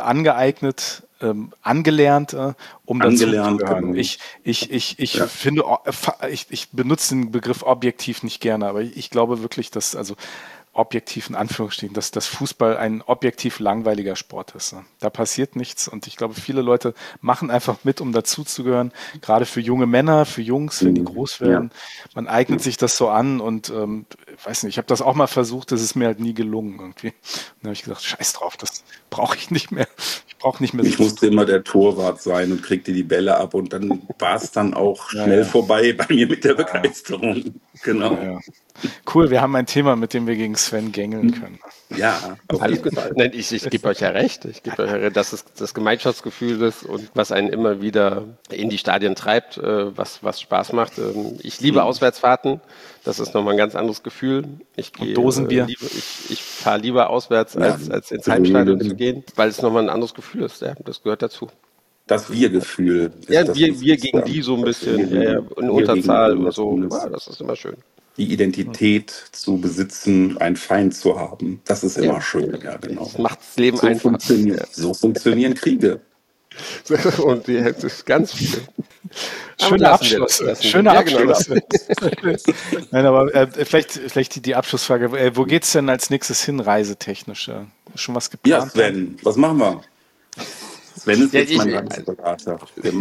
angelernt, um dazu zu gehören. Genau. Ich finde, ich benutze den Begriff objektiv nicht gerne, aber ich glaube wirklich, dass, also objektiv in Anführungsstrichen, dass das Fußball ein objektiv langweiliger Sport ist. Da passiert nichts und ich glaube, viele Leute machen einfach mit, um dazuzugehören. Gerade für junge Männer, für Jungs, wenn die groß werden. Man eignet sich das so an und weiß nicht, ich habe das auch mal versucht, das ist mir halt nie gelungen irgendwie. Und dann habe ich gesagt, scheiß drauf, das brauche ich nicht mehr. Ich brauche nicht mehr. Ich musste immer der Torwart sein und kriegte die Bälle ab und dann war es dann auch schnell vorbei bei mir mit der Begeisterung. Genau. Ja. Cool, wir haben ein Thema, mit dem wir gegen Sven gängeln können. Ja, auf Alles jeden gut. Fall. Nein, ich gebe euch ja recht. Ich gebe euch ja recht, dass es das Gemeinschaftsgefühl ist und was einen immer wieder in die Stadien treibt, was Spaß macht. Ich liebe Auswärtsfahrten. Das ist nochmal ein ganz anderes Gefühl. Dosenbier. Ich fahre lieber auswärts, als ins Heimstadion zu gehen, weil es nochmal ein anderes Gefühl ist. Ja, das gehört dazu. Das Wir-Gefühl. Ja, wir gegen die so ein bisschen, in Unterzahl oder so. Ja, das ist immer schön. Die Identität zu besitzen, einen Feind zu haben, das ist immer schön. Ja, genau. Das macht das Leben einfach. So funktionieren Kriege. Und das ist ganz viel. Schöner Abschluss. Schöner Abschluss. Nein, aber vielleicht die Abschlussfrage. Wo geht's denn als nächstes hin, reisetechnisch? Schon was geplant? Ja, Sven, was machen wir? Sven ist jetzt mein Reiseberater.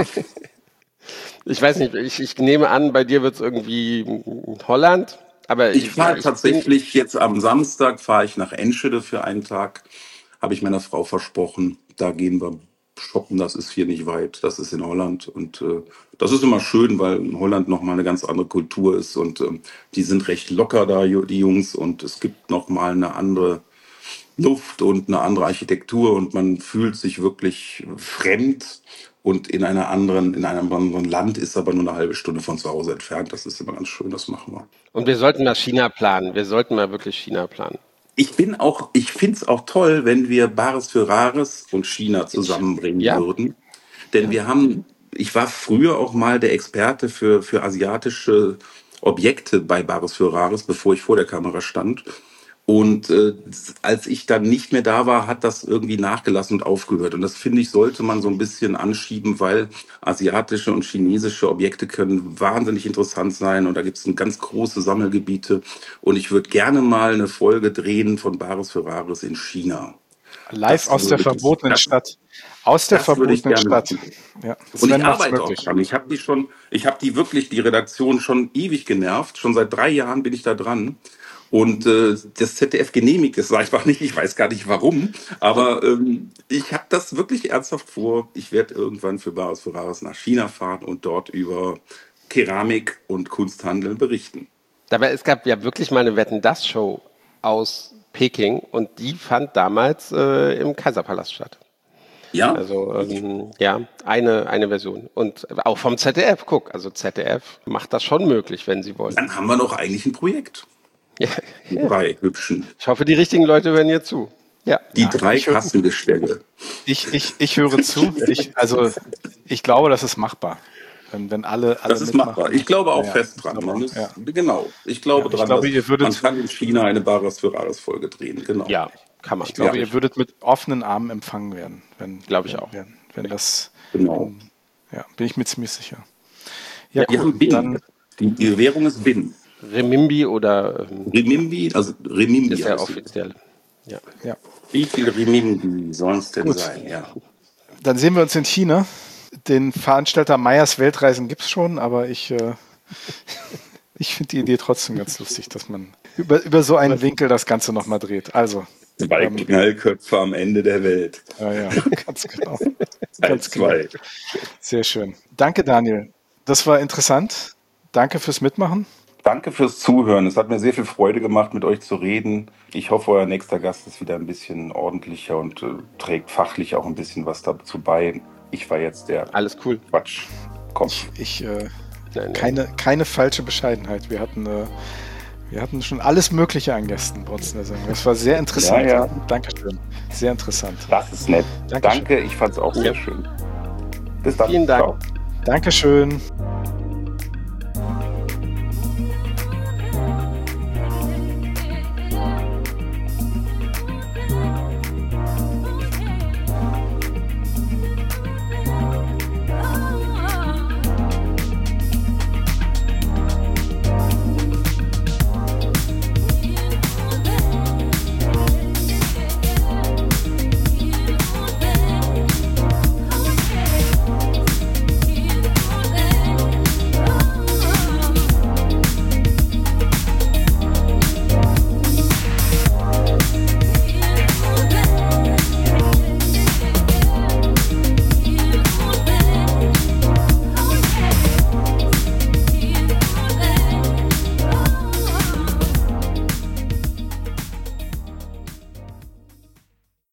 Ich weiß nicht, ich nehme an, bei dir wird es irgendwie Holland. Aber ich fahre tatsächlich jetzt am Samstag fahre ich nach Enschede für einen Tag. Habe ich meiner Frau versprochen. Da gehen wir shoppen, das ist hier nicht weit. Das ist in Holland. Und das ist immer schön, weil in Holland nochmal eine ganz andere Kultur ist. Und die sind recht locker da, die Jungs. Und es gibt nochmal eine andere Luft und eine andere Architektur. Und man fühlt sich wirklich fremd. Und in einem anderen Land ist aber nur eine halbe Stunde von zu Hause entfernt. Das ist immer ganz schön, das machen wir. Und wir sollten mal China planen. Wir sollten mal wirklich China planen. Ich finde es auch toll, wenn wir Bares für Rares und China zusammenbringen würden. Denn ich war früher auch mal der Experte für asiatische Objekte bei Bares für Rares, bevor ich vor der Kamera stand. Und als ich dann nicht mehr da war, hat das irgendwie nachgelassen und aufgehört. Und das, finde ich, sollte man so ein bisschen anschieben, weil asiatische und chinesische Objekte können wahnsinnig interessant sein. Und da gibt es ganz große Sammelgebiete. Und ich würde gerne mal eine Folge drehen von Bares für Rares in China. Live aus der verbotenen Stadt. Aus der verbotenen Stadt. Ja, und ich arbeite auch dran. Ich habe die wirklich, die Redaktion schon ewig genervt. Schon seit 3 Jahren bin ich da dran. Und das ZDF genehmigt es einfach nicht. Ich weiß gar nicht warum. Aber ich habe das wirklich ernsthaft vor. Ich werde irgendwann für Bares für Rares nach China fahren und dort über Keramik und Kunsthandel berichten. Dabei, es gab ja wirklich mal eine Wetten-dass-Show aus Peking und die fand damals im Kaiserpalast statt. Ja? Also ja, eine Version. Und auch vom ZDF, guck, also ZDF macht das schon möglich, wenn sie wollen. Dann haben wir doch eigentlich ein Projekt. Ja. Die 3 hübschen. Ich hoffe, die richtigen Leute hören hier zu. Ja. Die 3 Kassengestelle. Ich höre zu. Ich glaube, das ist machbar. Wenn alle das ist mitmachen. machbar. Ich glaube auch fest dran. Genau. Ich glaube dran, man kann in China eine Bares für Rares Folge drehen. Genau. Ja, kann man. Ich glaube, ihr würdet mit offenen Armen empfangen werden. Glaube ich auch. Wenn das, genau. Ja, bin ich mir ziemlich sicher. Ja, wir haben BIN. Die Währung ist BIN. Renminbi oder Renminbi, also Renminbi. Ist ja offiziell. Ja. Wie viel Renminbi sollen es denn sein? Ja. Dann sehen wir uns in China. Den Veranstalter Meyers Weltreisen gibt es schon, aber ich finde die Idee trotzdem ganz lustig, dass man über so einen Winkel das Ganze nochmal dreht. Also 2 Knallköpfe am Ende der Welt. Ja, ganz genau. Ganz 2. Sehr schön. Danke, Daniel. Das war interessant. Danke fürs Mitmachen. Danke fürs Zuhören. Es hat mir sehr viel Freude gemacht, mit euch zu reden. Ich hoffe, euer nächster Gast ist wieder ein bisschen ordentlicher und trägt fachlich auch ein bisschen was dazu bei. Ich war jetzt der Alles cool. Quatschkopf. Keine falsche Bescheidenheit. Wir hatten schon alles Mögliche an Gästen bei uns in der Sendung. Das war sehr interessant. Ja. Dankeschön. Sehr interessant. Das ist nett. Danke, ich fand es auch sehr schön. Bis dann. Vielen Dank. Ciao. Dankeschön.